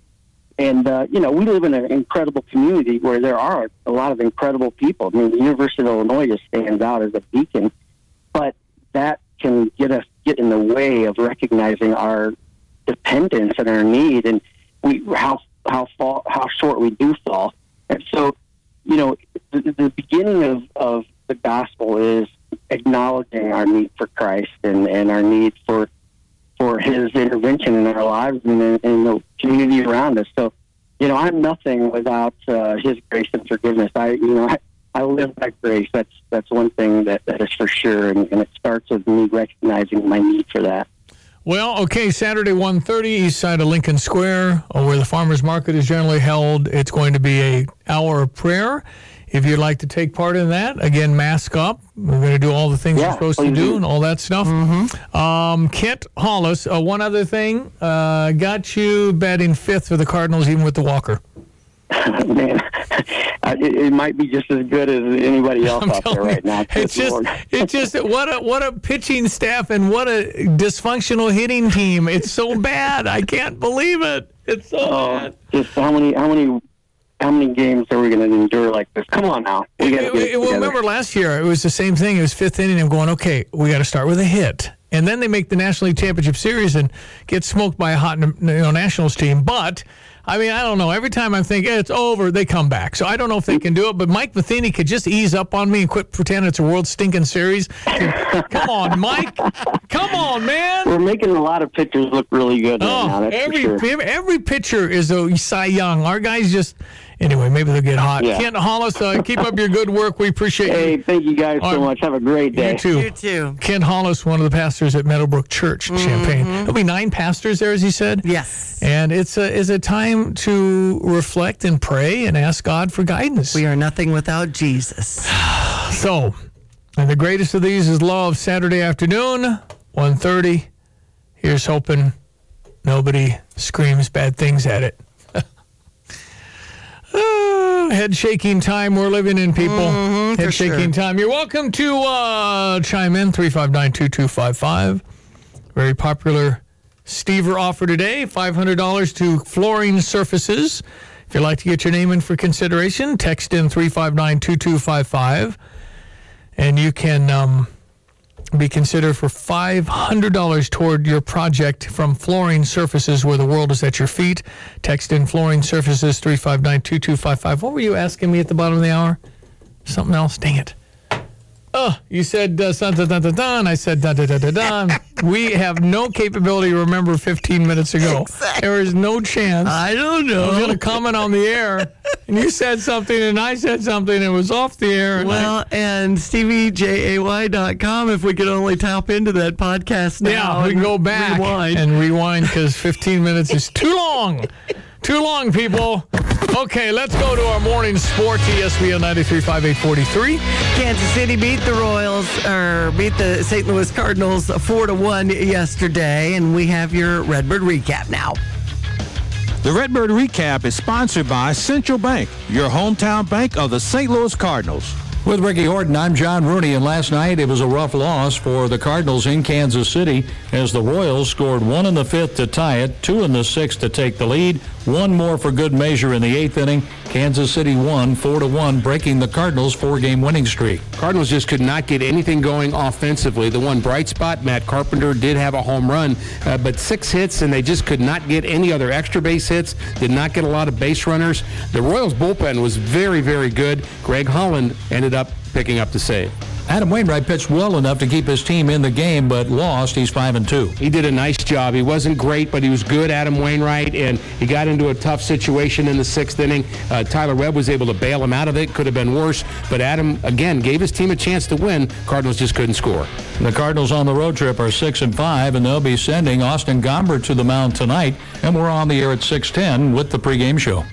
we live in an incredible community where there are a lot of incredible people. I mean, the University of Illinois just stands out as a beacon, but that can get in the way of recognizing our dependence and our need, and how short we do fall. And so, the beginning of the gospel is acknowledging our need for Christ and our need for His intervention in our lives and in the community around us. So, I'm nothing without His grace and forgiveness. I live by grace. That's one thing that is for sure, and it starts with me recognizing my need for that. Well, okay, Saturday, 1:30, east side of Lincoln Square, where the farmers market is generally held. It's going to be an hour of prayer. If you'd like to take part in that, again, mask up. We're going to do all the things you're supposed to do and all that stuff. Mm-hmm. Kent Hollis, one other thing, got you batting 5th for the Cardinals, even with the walker. Man, it might be just as good as anybody else out there right now. It's just what a pitching staff and what a dysfunctional hitting team. It's so bad. I can't believe it. It's so bad. Just how many games are we going to endure like this? Come on now. Well, remember last year, it was the same thing. It was 5th inning. I'm going, okay, we got to start with a hit. And then they make the National League Championship Series and get smoked by a hot Nationals team. But, I mean, I don't know. Every time I think it's over, they come back. So I don't know if they can do it. But Mike Matheny could just ease up on me and quit pretending it's a World Stinking Series. Come on, Mike. Come on, man. We're making a lot of pitchers look really good right now. That's for sure. Every pitcher is a Cy Young. Our guys just... Anyway, maybe they'll get hot. Yeah. Kent Hollis, keep up your good work. We appreciate you. Hey, thank you guys so much. Have a great day. You too. Kent Hollis, one of the pastors at Meadowbrook Church in Champaign. There'll be 9 pastors there, as he said. Yes. And it's a time to reflect and pray and ask God for guidance. We are nothing without Jesus. So, and the greatest of these is love. Saturday afternoon, 1:30. Here's hoping nobody screams bad things at it. Head shaking time we're living in, people. Head shaking time. You're welcome to chime in, 359-2255. Very popular Stever offer today, $500 to flooring surfaces. If you'd like to get your name in for consideration, text in 359-2255. And you can be considered for $500 toward your project from Flooring Surfaces, where the world is at your feet. Text in Flooring Surfaces, 359-2255. What were you asking me at the bottom of the hour? Something else? Dang it. You said da-da-da-da-da, and I said da-da-da-da-da. We have no capability to remember 15 minutes ago. Exactly. There is no chance. I don't know. I was going to comment on the air, and you said something, and I said something, and it was off the air. And StevieJay.com, if we could only tap into that podcast now. Yeah, we can go back and rewind because 15 minutes is too long. Too long, people. Okay, let's go to our morning sports, ESPN 93.5, 843. Kansas City beat the St. Louis Cardinals 4-1 yesterday, and we have your Redbird recap now. The Redbird recap is sponsored by Central Bank, your hometown bank of the St. Louis Cardinals. With Ricky Horton, I'm John Rooney, and last night it was a rough loss for the Cardinals in Kansas City as the Royals scored 1 in the 5th to tie it, 2 in the 6th to take the lead, 1 more for good measure in the 8th inning. Kansas City won 4-1, breaking the Cardinals' 4-game winning streak. Cardinals just could not get anything going offensively. The one bright spot, Matt Carpenter did have a home run, but 6 hits, and they just could not get any other extra base hits, did not get a lot of base runners. The Royals' bullpen was very, very good. Greg Holland ended up picking up the save. Adam Wainwright pitched well enough to keep his team in the game, but lost. He's 5-2. He did a nice job. He wasn't great, but he was good, Adam Wainwright, and he got into a tough situation in the 6th inning. Tyler Webb was able to bail him out of it. Could have been worse, but Adam, again, gave his team a chance to win. Cardinals just couldn't score. The Cardinals on the road trip are 6-5, and they'll be sending Austin Gomber to the mound tonight, and we're on the air at 6:10 with the pregame show.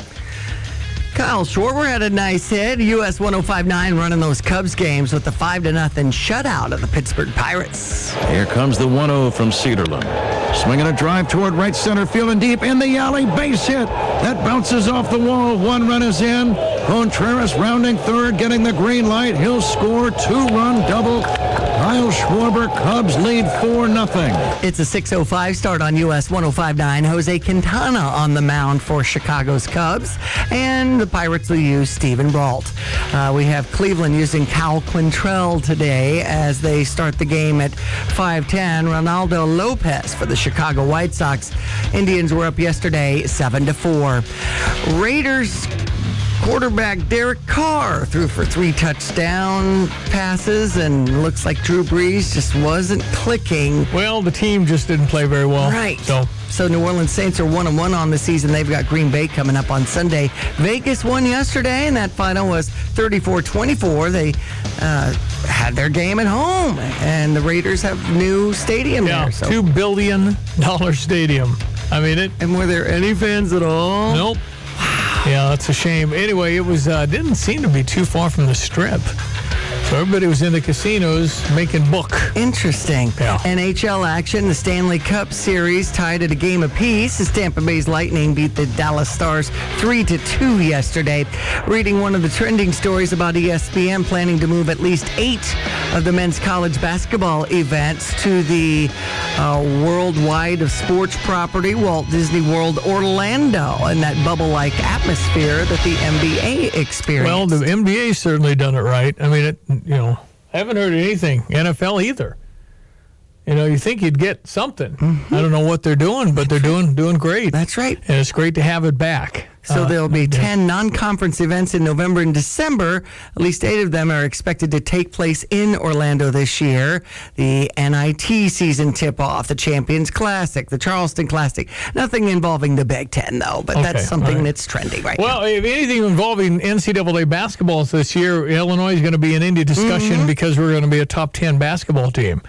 Kyle Schwarber had a nice hit. US 105.9 running those Cubs games with the 5-0 shutout of the Pittsburgh Pirates. Here comes the 1-0 from Cedarland. Swinging a drive toward right center field and deep in the alley. Base hit. That bounces off the wall. 1 run is in. Contreras rounding third, getting the green light. He'll score 2-run double. Kyle Schwarber, Cubs lead 4-0. It's a 6:05 start on US 105.9. Jose Quintana on the mound for Chicago's Cubs. And the Pirates will use Steven Brault. We have Cleveland using Cal Quantrill today as they start the game at 5:10. Ronaldo Lopez for the Chicago White Sox. Indians were up yesterday 7-4. Raiders quarterback Derek Carr threw for 3 touchdown passes, and looks like Drew Brees just wasn't clicking. Well, the team just didn't play very well. Right. So New Orleans Saints are 1-1 on the season. They've got Green Bay coming up on Sunday. Vegas won yesterday, and that final was 34-24. They had their game at home, and the Raiders have new stadium there. So. $2 billion stadium. I mean it. And were there any fans at all? Nope. Yeah, that's a shame. Anyway, it was didn't seem to be too far from the Strip. So everybody was in the casinos making book. Interesting. Yeah. NHL action, the Stanley Cup Series tied at a game apiece as Tampa Bay's Lightning beat the Dallas Stars 3-2 yesterday. Reading one of the trending stories about ESPN planning to move at least 8 of the men's college basketball events to the worldwide of sports property, Walt Disney World Orlando, and that bubble-like atmosphere that the NBA experienced. Well, the NBA's certainly done it right. I mean, I haven't heard anything. NFL either. You think you'd get something. Mm-hmm. I don't know what they're doing, but they're doing great. That's right. And it's great to have it back. So there'll be 10 non-conference events in November and December. At least 8 of them are expected to take place in Orlando this year. The NIT season tip-off, the Champions Classic, the Charleston Classic. Nothing involving the Big Ten, though, but that's something that's trending right now. Well, if anything involving NCAA basketballs this year, Illinois is going to be an Indy discussion because we're going to be a top 10 basketball team.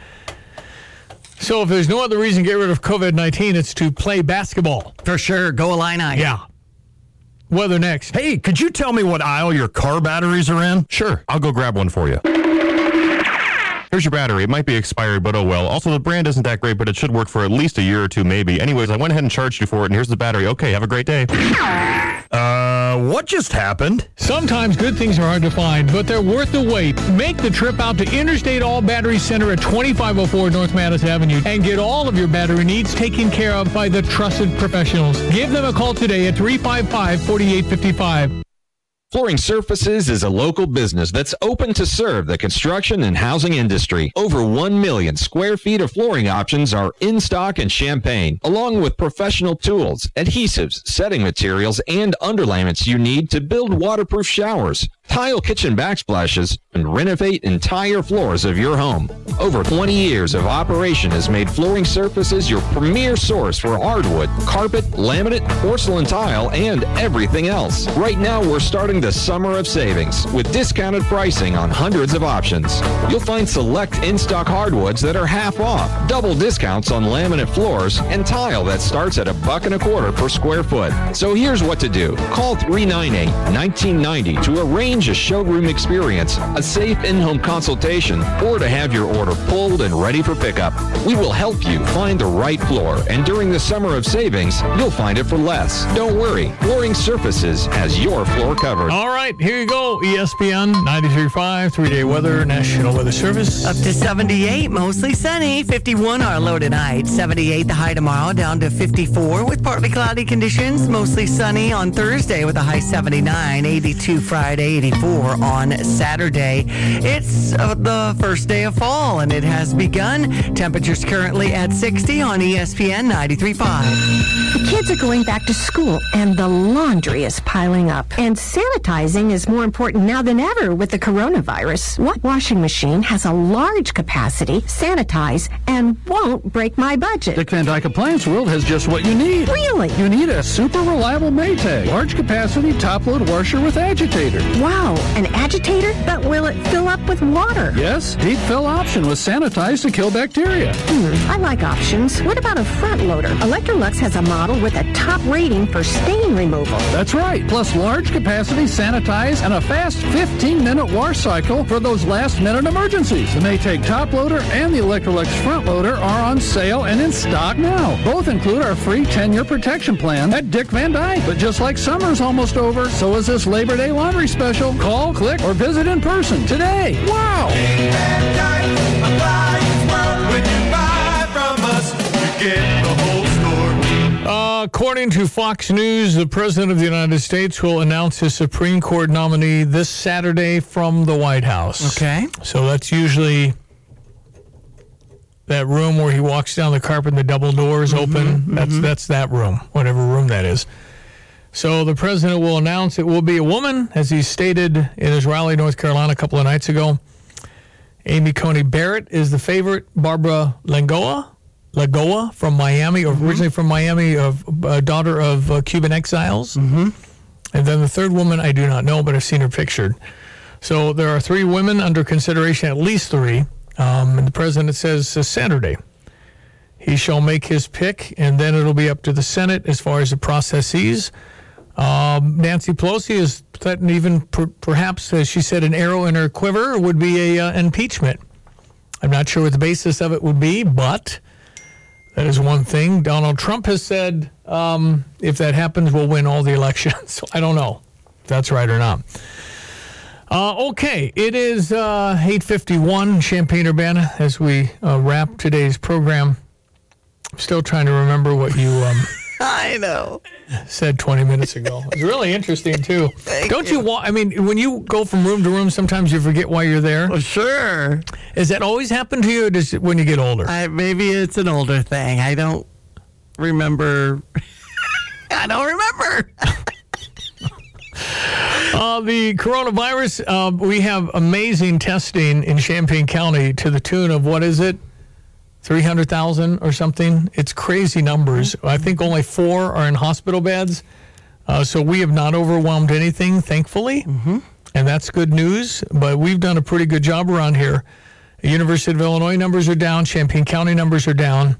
So if there's no other reason to get rid of COVID-19, it's to play basketball. For sure. Go Illini. Yeah. Weather next. Hey, could you tell me what aisle your car batteries are in? Sure, I'll go grab one for you. Here's your battery. It might be expired, but oh well. Also, the brand isn't that great, but it should work for at least a year or two, maybe. Anyways, I went ahead and charged you for it, and here's the battery. Okay, have a great day. What just happened? Sometimes good things are hard to find, but they're worth the wait. Make the trip out to Interstate All Battery Center at 2504 North Mattis Avenue and get all of your battery needs taken care of by the trusted professionals. Give them a call today at 355-4855. Flooring Surfaces is a local business that's open to serve the construction and housing industry. Over 1 million square feet of flooring options are in stock in Champaign, along with professional tools, adhesives, setting materials, and underlayments you need to build waterproof showers. tile kitchen backsplashes, and renovate entire floors of your home. Over 20 years of operation has made Flooring Surfaces your premier source for hardwood, carpet, laminate, porcelain tile, and everything else. Right now, we're starting the summer of savings with discounted pricing on hundreds of options. You'll find select in-stock hardwoods that are half off, double discounts on laminate floors, and tile that starts at $1.25 per square foot. So here's what to do. Call 398-1990 to arrange a showroom experience, a safe in-home consultation, or to have your order pulled and ready for pickup. We will help you find the right floor, and during the summer of savings, you'll find it for less. Don't worry, Flooring Surfaces has your floor covered. All right, here you go. ESPN 93.5, 3-day weather, National Weather Service. Up to 78, mostly sunny. 51 our low tonight. 78 the high tomorrow, down to 54 with partly cloudy conditions. Mostly sunny on Thursday with a high 79. 82 Friday, 84 on Saturday. It's the first day of fall, and it has begun. Temperatures currently at 60 on ESPN 93.5. The kids are going back to school, and the laundry is piling up. And sanitizing is more important now than ever with the coronavirus. What washing machine has a large capacity, sanitize, and won't break my budget? Dick Van Dyke Appliance World has just what you need. Really? You need a super reliable Maytag, large capacity top-load washer with agitator. Wow, an agitator? But will it fill up with water? Yes, deep fill option with sanitize to kill bacteria. I like options. What about a front loader? Electrolux has a model with a top rating for stain removal. That's right. Plus large capacity sanitize and a fast 15-minute wash cycle for those last-minute emergencies. The Maytag top loader and the Electrolux front loader are on sale and in stock now. Both include our free 10-year protection plan at Dick Van Dyke. But just like summer's almost over, so is this Labor Day laundry special. Call, click, or visit in person today. Wow! Dick Van Dyke Appliance World. When you buy from us, you get the whole store. According to Fox News, the President of the United States will announce his Supreme Court nominee this Saturday from the White House. Okay. So that's usually that room where he walks down the carpet and the double doors open. That's that room, whatever room that is. So the president will announce it will be a woman, as he stated in his Raleigh, North Carolina, a couple of nights ago. Amy Coney Barrett is the favorite. Barbara Lagoa from Miami, originally from Miami, daughter of Cuban exiles. And then the third woman, I do not know, but I've seen her pictured. So there are 3 women under consideration, at least 3. And the president says Saturday he shall make his pick, and then it'll be up to the Senate as far as the processes. Nancy Pelosi is threatened, even perhaps, as she said, an arrow in her quiver would be a impeachment. I'm not sure what the basis of it would be, but that is one thing. Donald Trump has said if that happens, we'll win all the elections. So I don't know if that's right or not. Okay, it is 8:51, Champaign-Urbana, as we wrap today's program. I'm still trying to remember what you I know. said 20 minutes ago. It was really interesting, too. Don't you want, I mean, when you go from room to room, sometimes you forget why you're there? Well, sure. Has that always happened to you, or does it when you get older? Maybe it's an older thing. I don't remember. I don't remember. The coronavirus, we have amazing testing in Champaign County to the tune of, what is it, 300,000 or something? It's crazy numbers. I think only 4 are in hospital beds. So we have not overwhelmed anything, thankfully. And that's good news. But we've done a pretty good job around here. The University of Illinois numbers are down. Champaign County numbers are down.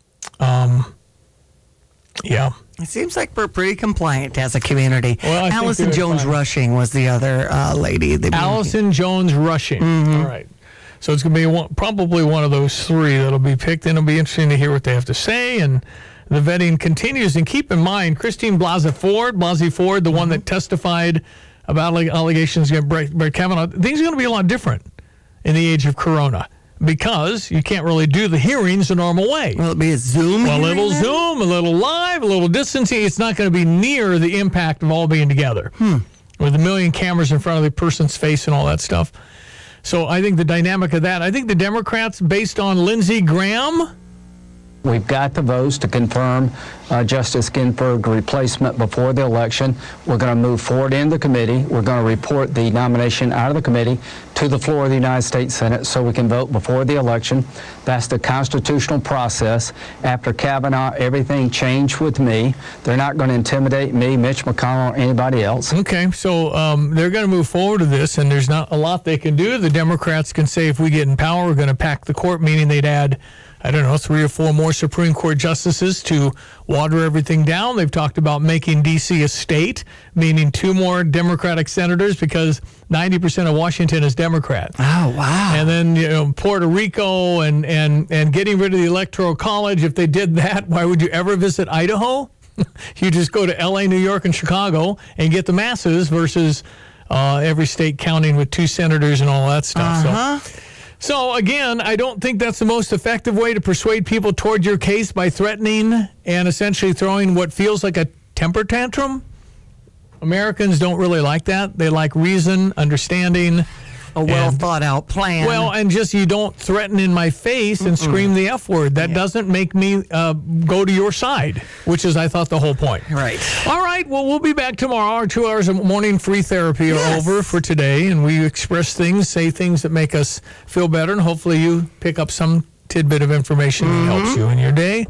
Yeah. It seems like we're pretty compliant as a community. Well, Allison Jones Rushing was the other lady. Allison Jones Rushing. All right. So it's going to be probably one of those 3 that'll be picked, and it'll be interesting to hear what they have to say. And the vetting continues. And keep in mind, Christine Blasey Ford, the one that testified about allegations against Brett Kavanaugh, things are going to be a lot different in the age of Corona, because you can't really do the hearings the normal way. Will it be a Zoom? Well, a little Zoom, a little live, a little distancing. It's not going to be near the impact of all being together with a million cameras in front of the person's face and all that stuff. So I think the dynamic of that, I think the Democrats, based on Lindsey Graham. We've got the votes to confirm Justice Ginsburg replacement before the election. We're going to move forward in the committee. We're going to report the nomination out of the committee to the floor of the United States Senate so we can vote before the election. That's the constitutional process. After Kavanaugh, everything changed with me. They're not going to intimidate me, Mitch McConnell, or anybody else. Okay, so they're going to move forward to this, and there's not a lot they can do. The Democrats can say, if we get in power, we're going to pack the court, meaning they'd add, I don't know, 3 or 4 more Supreme Court justices to water everything down. They've talked about making D.C. a state, meaning 2 more Democratic senators, because 90% of Washington is Democrat. Oh, wow. And then, Puerto Rico and getting rid of the Electoral College. If they did that, why would you ever visit Idaho? You just go to L.A., New York, and Chicago and get the masses versus every state counting with 2 senators and all that stuff. So, again, I don't think that's the most effective way to persuade people toward your case, by threatening and essentially throwing what feels like a temper tantrum. Americans don't really like that. They like reason, understanding. A well-thought-out plan. Well, and just you don't threaten in my face and scream the F word. That doesn't make me go to your side, which is, I thought, the whole point. Right. All right, well, we'll be back tomorrow. Our 2 hours of morning free therapy are over for today, and we express things, say things that make us feel better, and hopefully you pick up some tidbit of information that helps you in your day.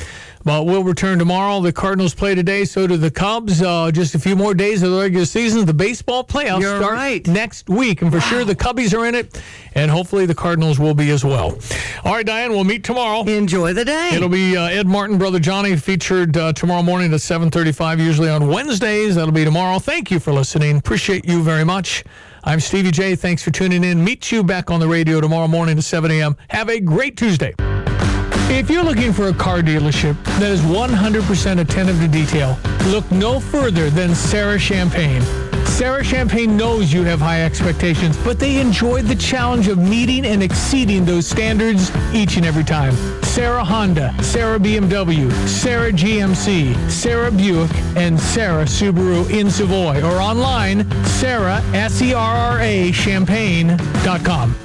But we'll return tomorrow. The Cardinals play today, so do the Cubs. Just a few more days of the regular season. The baseball playoffs start next week, and for sure the Cubbies are in it, and hopefully the Cardinals will be as well. All right, Diane, we'll meet tomorrow. Enjoy the day. It'll be Ed Martin, Brother Johnny, featured tomorrow morning at 7:35, usually on Wednesdays. That'll be tomorrow. Thank you for listening. Appreciate you very much. I'm Stevie J. Thanks for tuning in. Meet you back on the radio tomorrow morning at 7 a.m. Have a great Tuesday. If you're looking for a car dealership that is 100% attentive to detail, look no further than Sarah Champagne. Sarah Champagne knows you have high expectations, but they enjoy the challenge of meeting and exceeding those standards each and every time. Sarah Honda, Sarah BMW, Sarah GMC, Sarah Buick, and Sarah Subaru in Savoy, or online, Sarah, S-E-R-R-A, Champagne.com.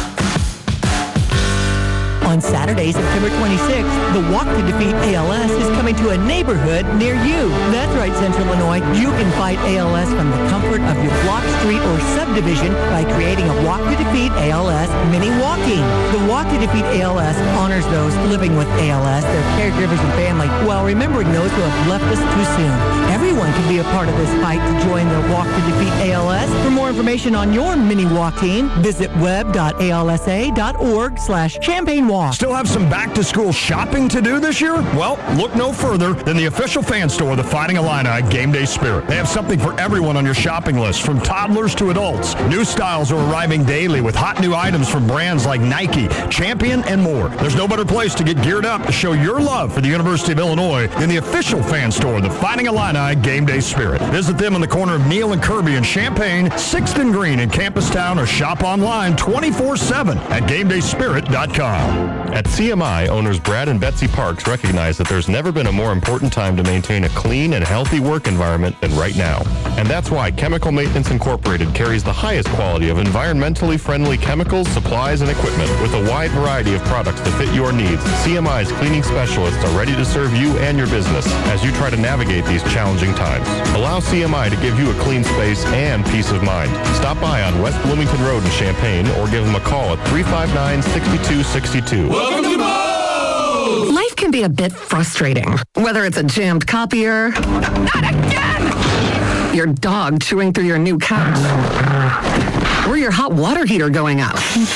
On Saturday, September 26th, the Walk to Defeat ALS is coming to a neighborhood near you. That's right, Central Illinois. You can fight ALS from the comfort of your block, street, or subdivision by creating a Walk to Defeat ALS mini walking. The Walk to Defeat ALS honors those living with ALS, their caregivers and family, while remembering those who have left us too soon. Everyone can be a part of this fight to join the Walk to Defeat ALS. For more information on your mini walk team, visit web.alsa.org/Champagne Walk. Still have some back-to-school shopping to do this year? Well, look no further than the official fan store of the Fighting Illini Game Day Spirit. They have something for everyone on your shopping list, from toddlers to adults. New styles are arriving daily with hot new items from brands like Nike, Champion, and more. There's no better place to get geared up to show your love for the University of Illinois than the official fan store of the Fighting Illini Game Day Spirit. Visit them on the corner of Neal and Kirby in Champaign, 6th and Green in Campus Town, or shop online 24/7 at GameDaySpirit.com. At CMI, owners Brad and Betsy Parks recognize that there's never been a more important time to maintain a clean and healthy work environment than right now. And that's why Chemical Maintenance Incorporated carries the highest quality of environmentally friendly chemicals, supplies, and equipment with a wide variety of products to fit your needs. CMI's cleaning specialists are ready to serve you and your business as you try to navigate these challenging times. Allow CMI to give you a clean space and peace of mind. Stop by on West Bloomington Road in Champaign or give them a call at 359-6262. Welcome to Bose! Life can be a bit frustrating, whether it's a jammed copier, not again! Your dog chewing through your new couch, or your hot water heater going out.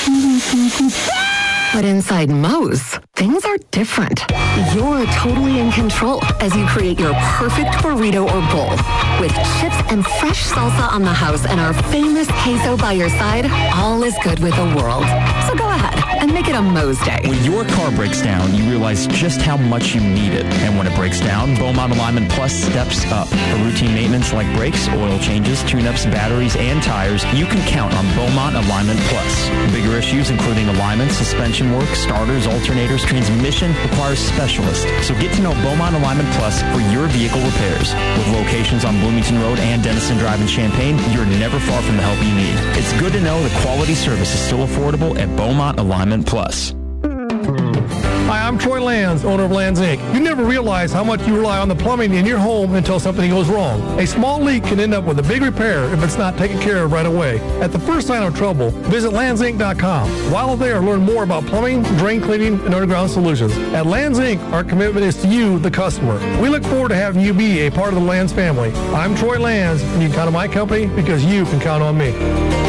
But inside Moe's, things are different. You're totally in control as you create your perfect burrito or bowl. With chips and fresh salsa on the house and our famous queso by your side, all is good with the world. So go ahead and make it a Moe's day. When your car breaks down, you realize just how much you need it. And when it breaks down, Beaumont Alignment Plus steps up. For routine maintenance like brakes, oil changes, tune-ups, batteries, and tires, you can count on Beaumont Alignment Plus. Bigger issues including alignment, suspension work, starters, alternators, transmission requires specialists. So get to know Beaumont Alignment Plus for your vehicle repairs. With locations on Bloomington Road and Denison Drive in Champaign, you're never far from the help you need. It's good to know the quality service is still affordable at Beaumont Alignment Plus. Hi, I'm Troy Lands, owner of Lands Inc. You never realize how much you rely on the plumbing in your home until something goes wrong. A small leak can end up with a big repair if it's not taken care of right away. At the first sign of trouble, visit landsinc.com. While there, learn more about plumbing, drain cleaning, and underground solutions. At Lands Inc., our commitment is to you, the customer. We look forward to having you be a part of the Lands family. I'm Troy Lands, and you can count on my company because you can count on me.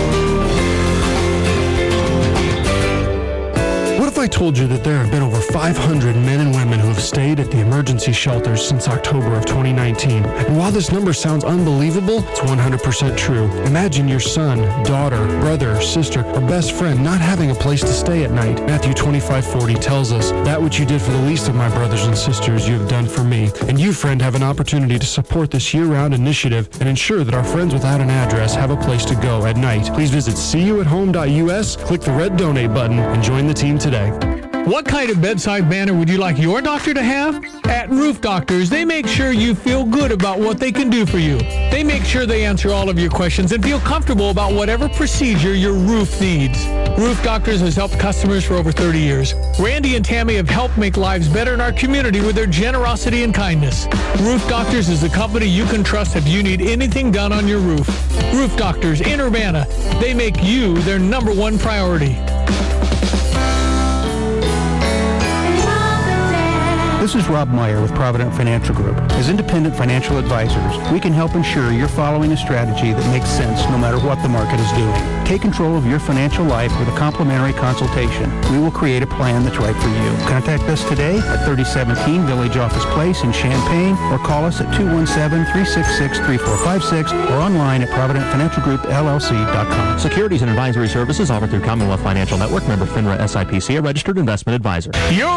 What if I told you that there have been over 500 men and women who have stayed at the emergency shelters since October of 2019? And while this number sounds unbelievable, it's 100% true. Imagine your son, daughter, brother, sister, or best friend not having a place to stay at night. Matthew 25:40 tells us, "That which you did for the least of my brothers and sisters, you have done for me." And you, friend, have an opportunity to support this year-round initiative and ensure that our friends without an address have a place to go at night. Please visit seeyouathome.us, click the red donate button, and join the team today. What kind of bedside manner would you like your doctor to have? At Roof Doctors, they make sure you feel good about what they can do for you. They make sure they answer all of your questions and feel comfortable about whatever procedure your roof needs. Roof Doctors has helped customers for over 30 years. Randy and Tammy have helped make lives better in our community with their generosity and kindness. Roof Doctors is the company you can trust if you need anything done on your roof. Roof Doctors in Urbana, they make you their number one priority. This is Rob Meyer with Provident Financial Group. As independent financial advisors, we can help ensure you're following a strategy that makes sense no matter what the market is doing. Take control of your financial life with a complimentary consultation. We will create a plan that's right for you. Contact us today at 3017 Village Office Place in Champaign or call us at 217-366-3456 or online at ProvidentFinancialGroupLLC.com. Securities and advisory services offered through Commonwealth Financial Network, member FINRA SIPC, a registered investment advisor.